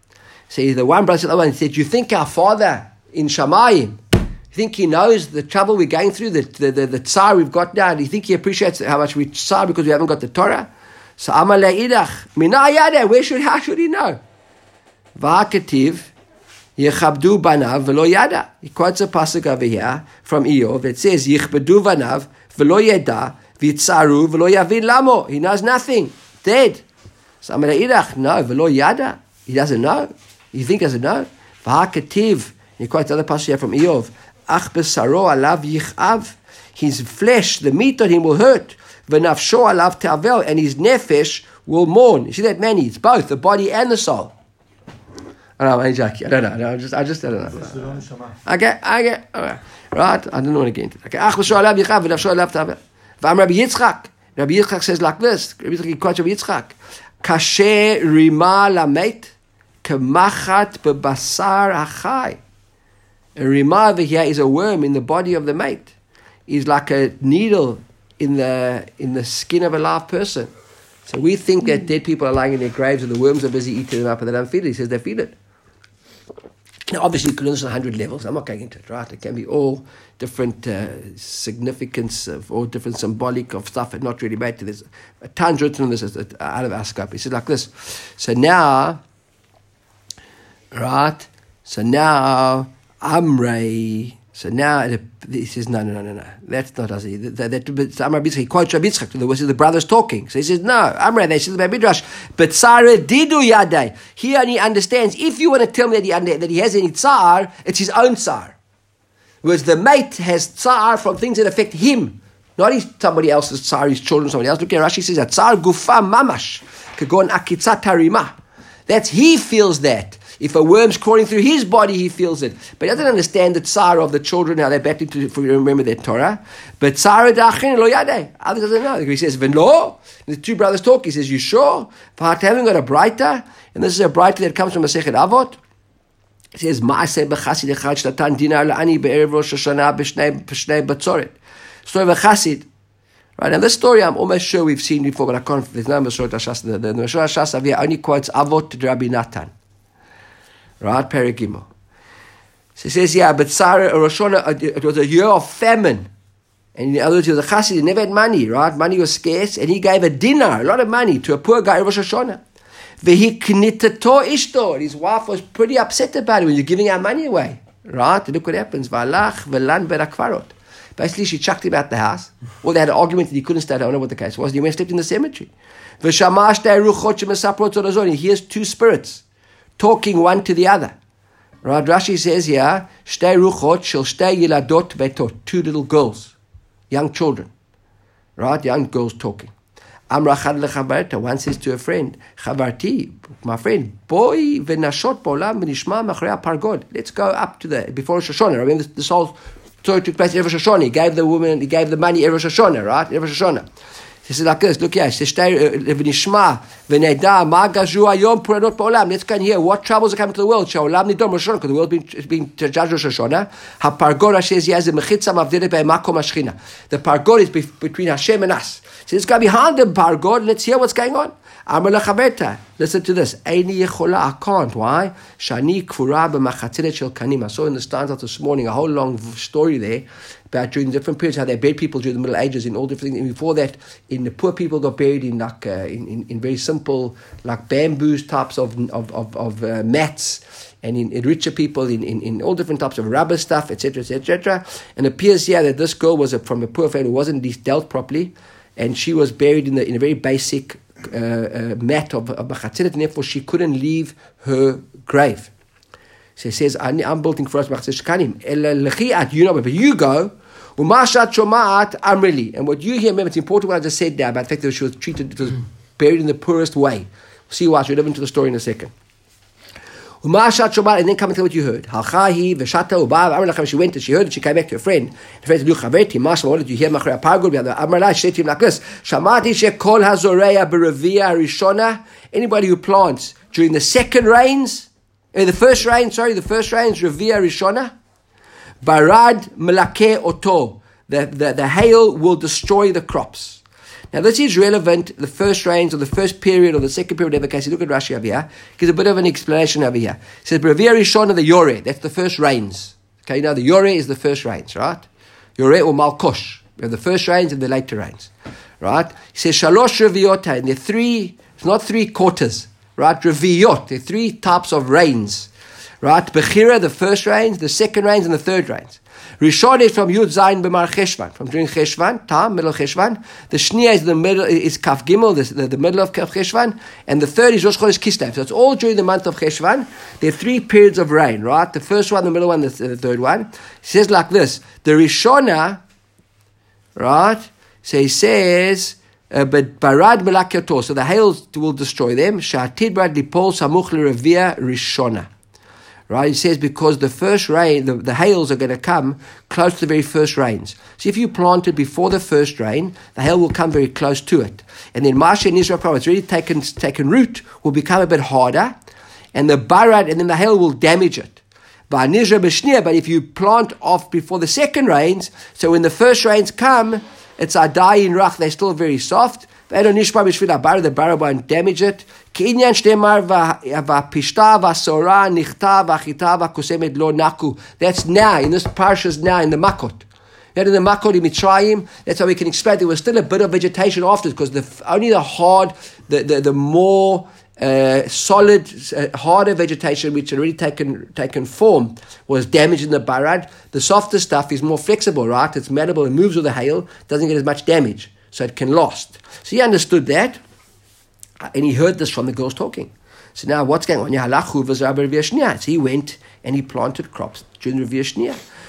See, the one brother said, the other one said, you think our Father in Shamayim, you think he knows the trouble we're going through, the the, the, the tsar we've got now? Do you think he appreciates how much we tsar because we haven't got the Torah? So Amar le'idach, mina yada, where should, how should he know? Va'aketiv, yechabdu banav v'lo yada. He quotes a pasuk over here from Eov that says, yichbadu banav v'lo yada, v'yitzaru v'lo yavin lamo. He knows nothing, dead. So Amar le'idach, no, v'lo yada. He doesn't know. You think he doesn't know? V'aketiv, he quotes another pasuk here from Eov, ach besaro alav yichav. His flesh, the meat on him will hurt. V'nafsho alav ta'avel, and his nefesh will mourn. You see that, man? It's both the body and the soul. I don't know, I'm joking. I don't know. I, don't, I just, I just don't know. Okay, okay, okay. Right? I don't want to get into it. Okay. Ach besaro alav yichav, v'nafsho alav ta'avel. V'am Rabbi Yitzchak. Rabbi Yitzchak says like this. Rabbi Yitzchak, he quotes Rabbi Yitzchak. Kasher rima lamet, kemachat bebasar hachai. A rima over here is a worm in the body of the mate. Is like a needle in the in the skin of a live person. So we think that dead people are lying in their graves and the worms are busy eating them up and they don't feel it. He says they feel it. Now obviously you can learn this on a hundred levels. I'm not going into it, right? It can be all different uh, significance of all different symbolic of stuff and not really made to this. A tons written on this out of our scope. He says like this. So now, right? So now Amrei. So now it, he says, no, no, no, no, no. That's not as he. That, that, that, Amar Bitzchak, he quotes Rabbi Yitzchak, the, the brothers talking. So he says, no, Amrei, they said the Midrash, but Tzara didu yadai. He only understands, if you want to tell me that he, under, that he has any tsar, it's his own tsar. Whereas the mate has tsar from things that affect him, not his, somebody else's tsar, his children, somebody else. Look at Rashi says, tsar gufa mamash, kagon akitzat harima. That's, he feels that. If a worm's crawling through his body, he feels it. But he doesn't understand the tsar of the children, how they're battling to remember their Torah. But tsar da'achin lo yadeh. Others doesn't know. He says, v'lo. The two brothers talk. He says, you sure? For having got a brighter, and this is a brighter that comes from Masechet Avot. It says, ma'aseh b'chasid echad shnatan dinar la'ani be'erev Rosh Hashanah b'shnei batzoret. Story of a chassid. Right, now this story I'm almost sure we've seen before, but I can't, there's no Masechet Hashas. The, the Masechet Hashas Avia only quotes Avot to Rabbi Natan. Right, Perigimo. So it says, yeah, but Sarah Roshona, it was a year of famine. And in other words, he was a chassid, he never had money, right? Money was scarce, and he gave a dinar, a lot of money, to a poor guy in Rosh Hashanah. Vehi knitato ishto, and his wife was pretty upset about it when you're giving our money away. Right? Look what happens. Valach velan berakvarot. Basically, she chucked him out the house. Or they had an argument that he couldn't stay. I don't know what the case was. He went and slept in the cemetery. V'shamash te ruchot shemesaprot zolazon. He hears two spirits talking one to the other. Right? Rashi says here, Shtei ruchot shel shtei yiladot betot, two little girls, young children. Right? Young girls talking. Amra chad lechavarta, one says to a friend, Chavarti, my friend, boy v'nashot b'olam v'nishma machrei pargod. Let's go up to the, before Rosh Hashanah. Remember this, this whole story took place in Rosh Hashanah. He gave the woman, he gave the money in Rosh Hashanah, right? In Rosh Hashanah. He says like this, look here, let's go and hear what troubles are coming to the world. Because the world is being judged Rosh Hashanah. The pargod is between Hashem and us. So let's go behind the pargod, let's hear what's going on. Listen to this. I can't. Why? I saw in the stanza this morning a whole long story there about during different periods how they buried people during the Middle Ages in all different things. And before that, in the poor people got buried in like uh, in, in, in very simple like bamboo types of of of, of uh, mats, and in, in richer people in, in, in all different types of rubber stuff, et cetera, et cetera, et cetera. And it appears here that this girl was a, from a poor family who wasn't dealt properly, and she was buried in the in a very basic uh, uh, mat of machatzilet, and therefore she couldn't leave her grave. So he says, I'm building for us machatzilet shkanim. You know, but you go. Umashat shomat amrili, and what you hear, remember, it's important what I just said there about the fact that she was treated, it was buried in the poorest way. We'll see why. So we'll live into the story in a second. Umashat shomat, and then come and tell what you heard. Halchahi v'shata ubav amrlachem. She went and she heard it. She came back to her friend. The friend said, "Look, Chaverti, Masha, what did you hear? Machrei pargod." Amrla, she said to him like this: Shamati shekol hazoreya berevia rishona. Anybody who plants during the second rains, uh, the first rain, sorry, the first rains, revia rishona. Barad melake oto, the, the the hail will destroy the crops. Now this is relevant, the first rains or the first period or the second period, whatever case. You look at Rashi over here, gives a bit of an explanation over here. It says, B'Revia Rishon of the Yoreh, that's the first rains. Okay, now the Yoreh is the first rains, right? Yoreh or Malkosh. We have the first rains and the later rains, right? He says, Shalosh Reviot, and there are three, it's not three quarters, right? Reviot, there are three types of rains, right? Bechira, the first rains, the second rains, and the third rains. Rishon is from Yud Zayin B'mar Cheshvan, from during Cheshvan, Tam, middle of Cheshvan. The Shnia is the middle, is Kaf Gimel, the, the, the middle of Cheshvan, and the third is Rosh Chodesh Kislev. So it's all during the month of Cheshvan. There are three periods of rain, right? The first one, the middle one, the, the third one. It says like this: the Rishona, right? So he says, uh, but Barad Melakyator, so the hail will destroy them. Sha'atid Barad Lipol Samuch L'Revia Rishona. Right, he says because the first rain, the, the hails are going to come close to the very first rains. So if you plant it before the first rain, the hail will come very close to it. And then Masha and Israel, it's already taken, taken root, will become a bit harder. And the barad, and then the hail will damage it. But if you plant off before the second rains, so when the first rains come, it's adai in rach, they're still very soft. The barad won't damage it. That's now in this parasha, now in the Makot. That in the Makot in Mitzrayim, that's how we can explain there was still a bit of vegetation after, because the only the hard, the the, the more uh, solid, uh, harder vegetation which had already taken taken form was damaged in the barad. The softer stuff is more flexible, right? It's malleable, it moves with the hail, doesn't get as much damage, so it can last. So he understood that. And he heard this from the girls talking. So now what's going on? So he went and he planted crops during the Revia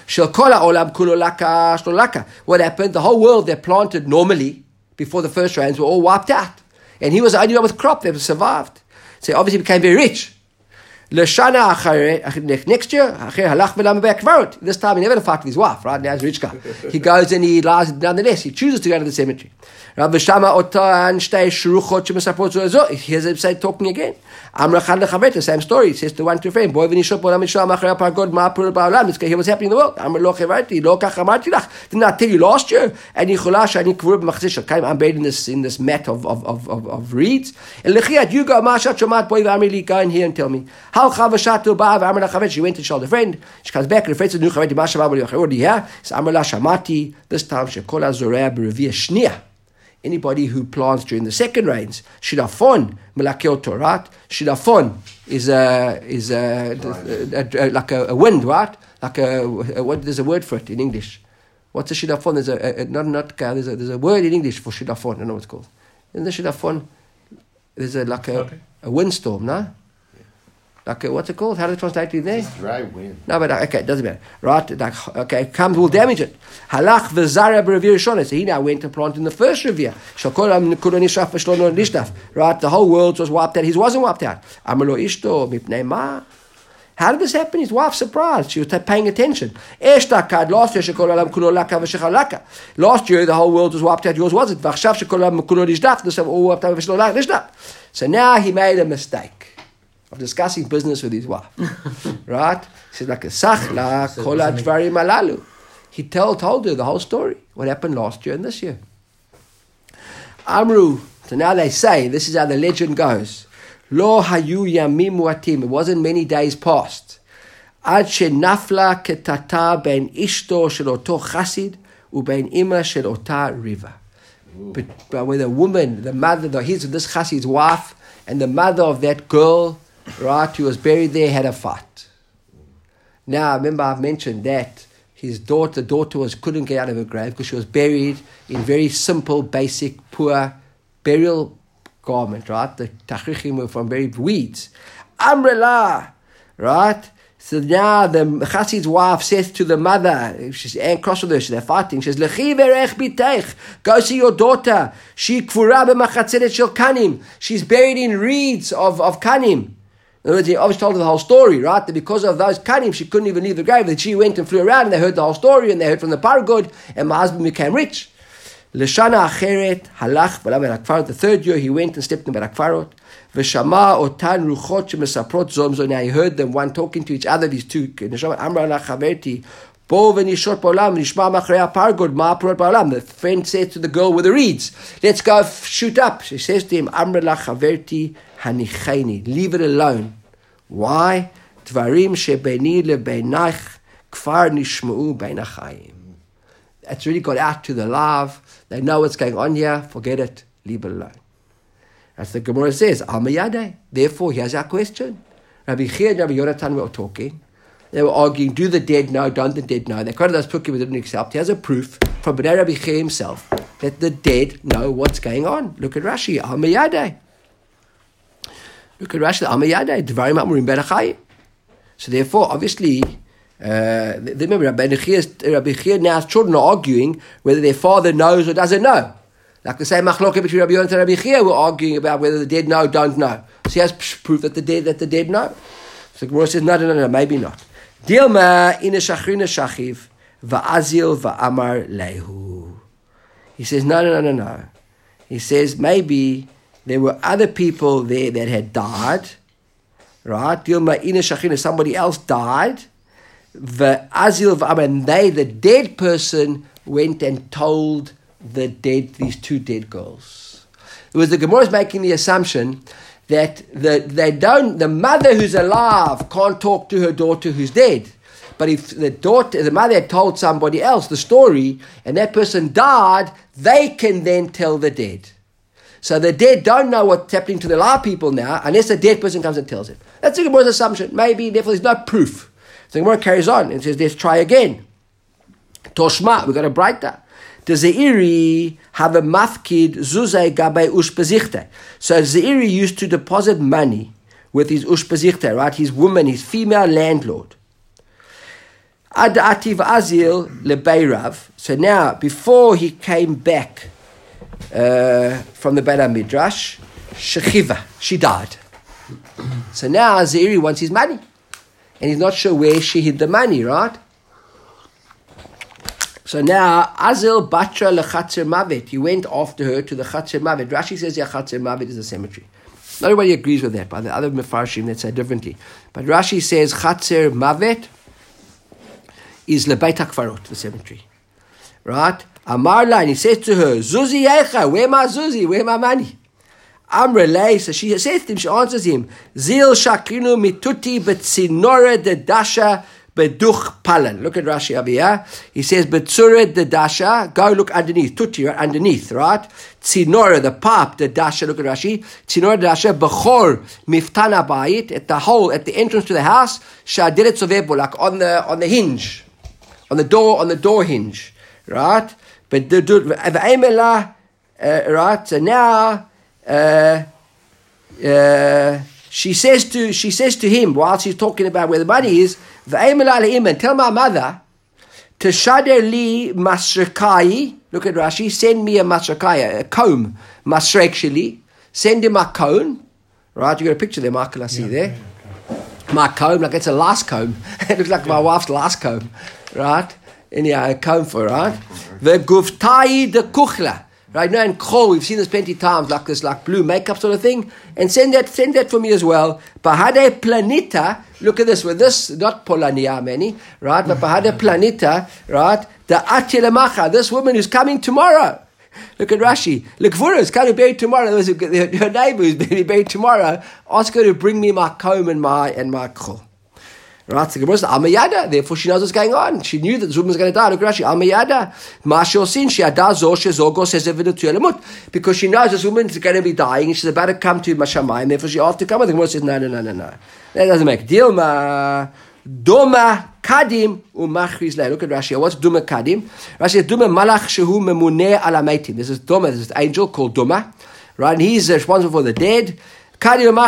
Shnia. What happened? The whole world that planted normally before the first rains were all wiped out. And he was the only one with crop that survived. So he obviously became very rich. Next year, this time he never fought with his wife, right? Now he's a rich guy. He goes and he lies nonetheless. He chooses to go to the cemetery. Here's him say, talking again. The same story. He says to one to a friend, boy, when you shop, let's hear what's happening in the world. Didn't I tell you last year? I'm buried in this, in this mat of, of, of, of, of reeds. You go, go in here and tell me. She went to show the friend. She comes back and the friend says, already here. This time, she called us Zorah B'Revia Shnia. Anybody who plants during the second rains, shidafon melakyoto, right? Shidafon is a is a, a, a, a like a, a wind, right? Like a, a what? There's a word for it in English. What's a shidafon? There's a, a not not there's a there's a word in English for shidafon. I don't know what it's called. In the shidafon, there's a like a, a windstorm, no? Like a, what's it called? How do they translate it in there? It's dry wind. No, but okay, it doesn't matter. Right? Like, okay, comes will damage it. Halach v'zara b'Revia Rishona. So he now went to plant in the first Revia. Right? The whole world was wiped out. He wasn't wiped out. Amalo ishto mipnei ma. How did this happen? His wife surprised. She was paying attention. Last year, the whole world was wiped out. Yours wasn't. So now he made a mistake of discussing business with his wife. Right? He says, like a sachla, kola dvarim alalu. He told, told her the whole story. What happened last year and this year. Amru. So now they say, this is how the legend goes. Lo hayu yamim muatim. It wasn't many days past. Ad she nafla ketata ben ishto shel oto chasid u ben ima shel ota riva. But, but when the woman, the mother, the his this chasid's wife, and the mother of that girl, right, who was buried there, had a fight. Now, remember I've mentioned that his daughter, the daughter was couldn't get out of her grave because she was buried in very simple, basic, poor burial garment, right? The tachrichim were from very weeds. Amrela, right? So now the chassid's wife says to the mother, she's cross with her, they're fighting, she says, Lechi verech biteich, go see your daughter. She kfura b'machatzeret shel kanim. She's buried in reeds of, of kanim. In other words, he obviously told her the whole story, right? That because of those kanim, she couldn't even leave the grave. That she went and flew around, and they heard the whole story, and they heard from the paragod, and my husband became rich. L'shana acheret halach v'la berakfarot. The third year, he went and stepped in berakfarot. V'shama otan ruchot shemesaprot zomzo. Now he heard them one talking to each other. These two. Neshama amra la chaverti בואו ונשרות בעולם, ונשמע מאחורי הפרגוד, מה הפרות בעולם. The friend says to the girl with the reeds, let's go shoot up. She says to him, אמרה לה חברתי הניחני, leave it alone. Why? דברים שביני לבינך כבר נשמעו בין החיים. It's really got out to the live. They know what's going on here. Forget it. Leave it alone. As the Gemara says, Alma Yadeh. Therefore, here's our question. Rabbi Chia and Rabbi Yonatan were talking. They were arguing, do the dead know, don't the dead know. They quoted those psukim we didn't accept. Here's a proof from Bnei Rabbi Chia himself that the dead know what's going on. Look at Rashi, Alma Yadeh. Look at Rashi, Alma Yadeh. Dvarim amurim ben achayim. So therefore, obviously, uh, remember, Rabbi Chia, Rabbi Chia now children are arguing whether their father knows or doesn't know. Like the same machloket between Rabbi Yonatan and Rabbi Chia were arguing about whether the dead know or don't know. So he has proof that the dead that the dead know. So the Gemara says, no, no, no, no, maybe not. Dilma ina shachrina shachiv va'azil va'amar lehu. He says, no, no, no, no, no. He says, maybe there were other people there that had died, right? Dilma ina shachrina, somebody else died. Va'azil va'amar, and they, the dead person, went and told the dead, these two dead girls. It was the Gemara is making the assumption that the, they don't, the mother who's alive can't talk to her daughter who's dead. But if the daughter, the mother had told somebody else the story and that person died, they can then tell the dead. So the dead don't know what's happening to the alive people now unless the dead person comes and tells it. That's the Gemara's assumption. Maybe, therefore, there's no proof. So the Gemara carries on and says, let's try again. Toshma, we've got a brighter. The Zeiri have a mafkid zuzay gabay ushpezichte. So Zeiri used to deposit money with his ushpezichte, right? His woman, his female landlord. Ad ativ azil lebeirav. So now, before he came back uh, from the Beit HaMidrash, shechiva, she died. So now Zeiri wants his money. And he's not sure where she hid the money, right? So now, Azil Batra lechatzer mavet. He went after her to the chatzer mavet. Rashi says, yeah, chatzer mavet is a cemetery. Not everybody agrees with that, but the other mefarshim that say differently. But Rashi says, chatzer mavet is lebeit hakfarot, the cemetery. Right? Amar la, and he says to her, Zuzi yecha, where my Zuzi, where my money? Amre lei, so she says to him, she answers him, Zil shakrinu mituti betzinore de dasha Beduch palan. Look at Rashi over here. He says, Betzured the dasha. Go look underneath. Tuti, right? Underneath, right? Tzinora, the pipe, the dasha. Look at Rashi. Tzinora, the dasha. Bechor, miftana bayit. At the hole, at the entrance to the house. Shadiret sovebu, like on the, on the hinge. On the door, on the door hinge. Right? But the, the, uh, right? So now, uh, uh, she says to, she says to him, while she's talking about where the money is, and tell my mother to shader li masrekai. Look at Rashi. Send me a masrekai, a comb, masrek sheli. Send him a comb. Right, you got a picture there, Michael. I see yeah, there. Yeah, okay. My comb, like it's a last comb. It looks like my wife's last comb. Right, anyhow, a comb for right. The guftai de kuchla. Right now in Kol, we've seen this plenty of times, like this, like blue makeup sort of thing. And send that, send that for me as well. Bahade planita. Look at this, with this, not Polania many, right? But Bahade planita, right? The Atilamacha, this woman who's coming tomorrow. Look at Rashi. Lekvura is coming to be buried tomorrow. There was a, her neighbor who's going to be buried tomorrow. Ask her to bring me my comb and my and my kol. Right, so Gemara says, Almayada, therefore she knows what's going on. She knew that this woman was going to die. Look at Rashi, Almayada. Mashal sin, she adazo, shezogo, says evident because she knows this woman is going to be dying and she's about to come to Mashamai, and therefore she asked to come. And the Gemara says, no, no, no, no, no. That doesn't make Dilma, Doma, Kadim, Umachriz Lei. Look at Rashi. What's Duma Kadim? Rashi says, Duma Malach Shehu Memuneh Alamaitim. This is Doma, this is an angel called Duma. Right, and he's responsible for the dead. And he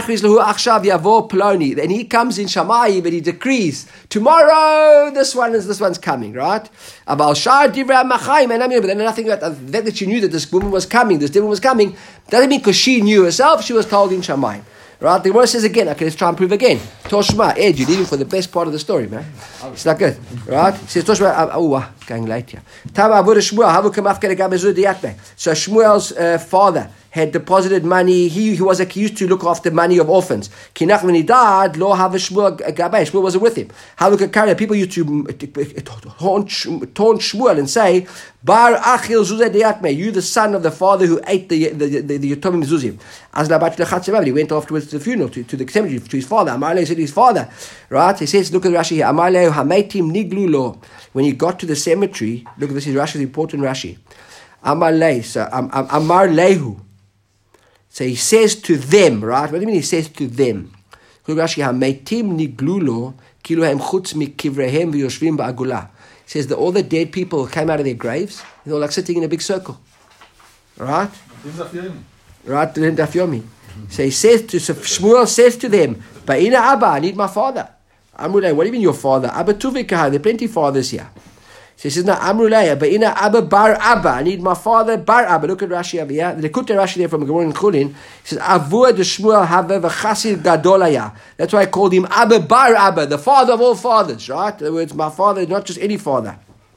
comes in Shammai, but he decrees tomorrow. This one is this one's coming, right? But then nothing about the fact that she knew that this woman was coming, this woman was coming. Doesn't mean because she knew herself. She was told in Shammai, right? The Gemara says again. Okay, let's try and prove again. Toshma, Ed, you're leaving for the best part of the story, man. It's not good, right? It says Toshma. Oh, going late here. So Shmuel's uh, father had deposited money. He, he was a, he used to look after money of orphans. Kinach, when he died, lo have a Shmuel Gabay. Shmuel wasn't with him. People used to taunt Shmuel and say, Bar Achil Zuzah Diatme, you the son of the father who ate the the the, the Yotomim Zuzim. As Labat Lechatzevav, he went afterwards to the funeral, to, to the cemetery, to his father. Amarle said his father. Right? He says, look at Rashi here. Amarle Hametim Niglu Lo. When he got to the cemetery, look at this, is Rashi's important Rashi. Amarle, so um, um, Amarlehu. So he says to them, right? What do you mean he says to them? Look at Rashi, Hametim Niglu Lo, Kilu Hem Chutz Mikivrehem V'yoshvim Ba'agula. He says that all the dead people came out of their graves, they're all like sitting in a big circle. Right? Right, to Daf Yomi. So he says to, so Shmuel says to them, Ba'ina Abba, I need my father. Amrulay, what do you mean your father? Abba Tuvikaha, there are plenty of fathers here. So he says, no, Amrulay, Ba'ina Abba Bar Abba, I need my father Bar Abba. Look at Rashi over here. The Kutei Rashi there from Gemara and Chulin. He says, Avua de Shmuel have v'chasil gadolaya. That's why I called him Abba Bar Abba, the father of all fathers, right? In other words, my father is not just any father.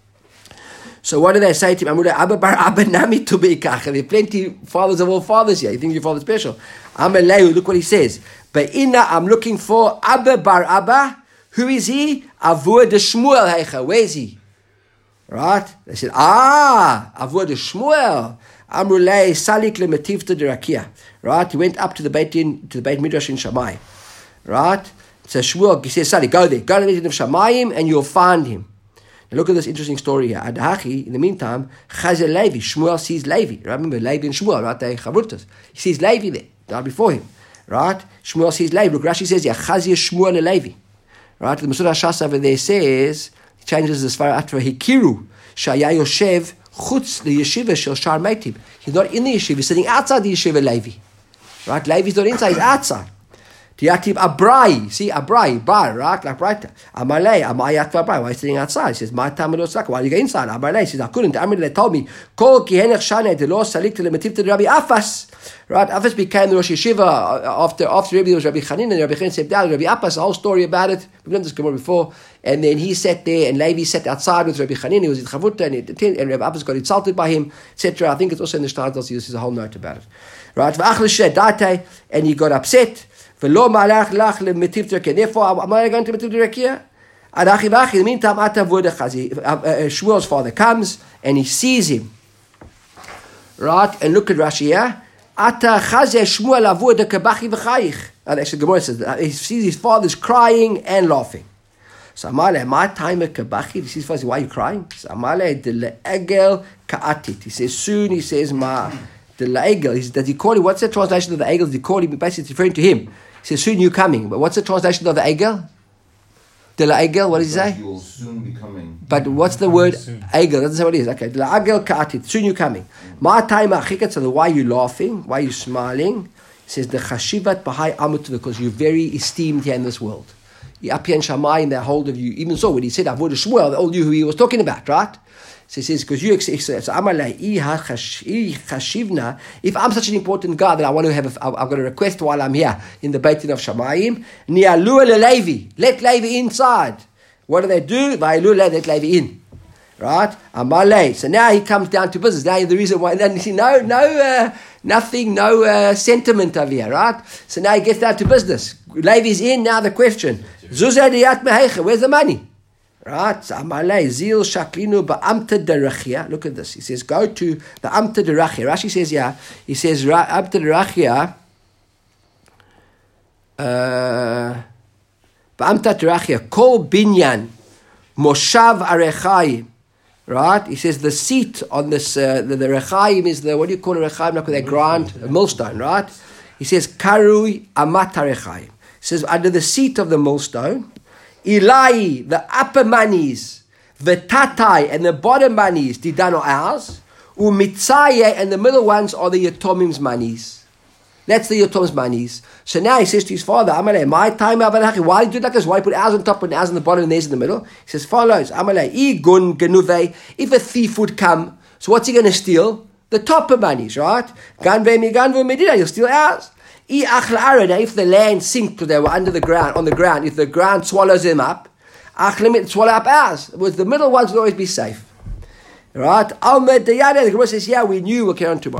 So what do they say to him? Amrulay, Abba Bar Abba nami tubikach. There are plenty of fathers of all fathers here. You think your father's special? Amrulay, look what he says. Ba'ina, I'm looking for Abba Bar Abba. Who is he? Avua de Shmuel heicha. Where is he? Right? They said, ah, Avua de Shmuel. Amrulay salik lemetivta de rakia. Right? He went up to the Beit Din, to the Beit Midrash in Shammai. Right? So Shmuel, he says, Sali, go there. Go to the Beit Din of Shamayim and you'll find him. Now look at this interesting story here. Adachi, in the meantime, Chazel Levi. Shmuel sees Levi. Right? Remember Levi and Shmuel, right? They chavrutas. He sees Levi there, right before him. Right? Shmuel sees Levi. Look, Rashi says, yeah, Chazia Shmuel and Levi. Right? The Masud HaShas over there says, he changes the Svara after Hikiru, Shaya Yoshev, Chutz, the yeshiva, Shel Shar Meitim. He's not in the yeshiva, he's sitting outside the yeshiva, Levi. Right? Levi's not inside, he's outside. Tiyativ Abrai, see, Abrai, Bar, right? Like right there. Amalei, Amayat Abrai, why are you sitting outside? He says, My time is why do you go inside? Amalei says, I couldn't. Amalei told me, Kol Kihenech Shane, the law salik to the Metiv to Rabbi Afas. Right? Afas became the Rosh Yeshiva after, after Rabbi, there was Rabbi Chanin, and Rabbi Chanin stepped down, Rabbi Afas, the whole story about it. We've done this before. And then he sat there, and Levi sat outside with Rabbi Chanin. He was in Chavuta, and, and Rabbi Afas got insulted by him, et cetera. I think it's also in the Shtadl, this is a whole note about it. Right? And he got upset. Therefore, am I going to Metiv Rakia? In the meantime, Shmuel's father comes and he sees him. Right? And look at Rashi here. Actually, Gemara says that he sees his father's crying and laughing. So, Amale, my time at Kabachi, he sees father, why are you crying? So, Amale, de le'egel ka'atit. He says, soon, he says, ma, de le'egel. Does he call him, what's the translation of the egel? Does he call him, basically, it's referring to him. He says, soon you coming. But what's the translation of the egel? De la egel, what does he say? You will soon be coming. But what's the word egel? Doesn't say what it is. Okay, de la egel ka'atit, soon you coming. Ma time achikat, so why are you laughing? Why are you smiling? He says, the chashivat b'hai amut, because you're very esteemed here in this world. You're up here in Shammai and they hold of you. Even so, when he said, Avodah Shmuel, they all knew who he was talking about, right? So he says, because you, so if I'm such an important guy that I want to have, a, I've got a request while I'm here in the Beit Din of Shamayim, Ni'alu Levi, let Levi inside. What do they do? Va'alu let Levi in. Right? Amalei. So now he comes down to business. Now the reason why, then you see, no, no, uh, nothing, no uh, sentiment over here, right? So now he gets down to business. Levi's in, now the question. Zuzah diyat mehecha, where's the money? Right? So Amalei, zil shaklinu ba'amta derachia. Look at this. He says, go to the amta derachia. Rashi says, yeah, he says, amta derachia, ba'amta derachia, kol binyan, moshav arechayim. Right? He says the seat on this, uh, the, the rechaim is the, what do you call a rechaim? Like they grind, a millstone, right? He says, karui amat rechaim. He says, under the seat of the millstone, ilai, the upper manis, the tatai, and the bottom manis, didan are ours, umitzaye, and the middle ones are the yatomim's manis. That's the yatomim's manis. So now he says to his father, Amalei, my time, why do you do like this? Why put ours on top and ours on the bottom and theirs in the middle? He says, follows, Amalei, igun genuve, if a thief would come, so what's he going to steal? The topper manis, right? Ganve mi ganve medina, you'll steal ours. If the land sinks because they were under the ground, on the ground, if the ground swallows them up, swallow up ours. The middle ones will always be safe. Right? Almed Dayada, the Gemara says, yeah, we knew we'll carry on tomorrow.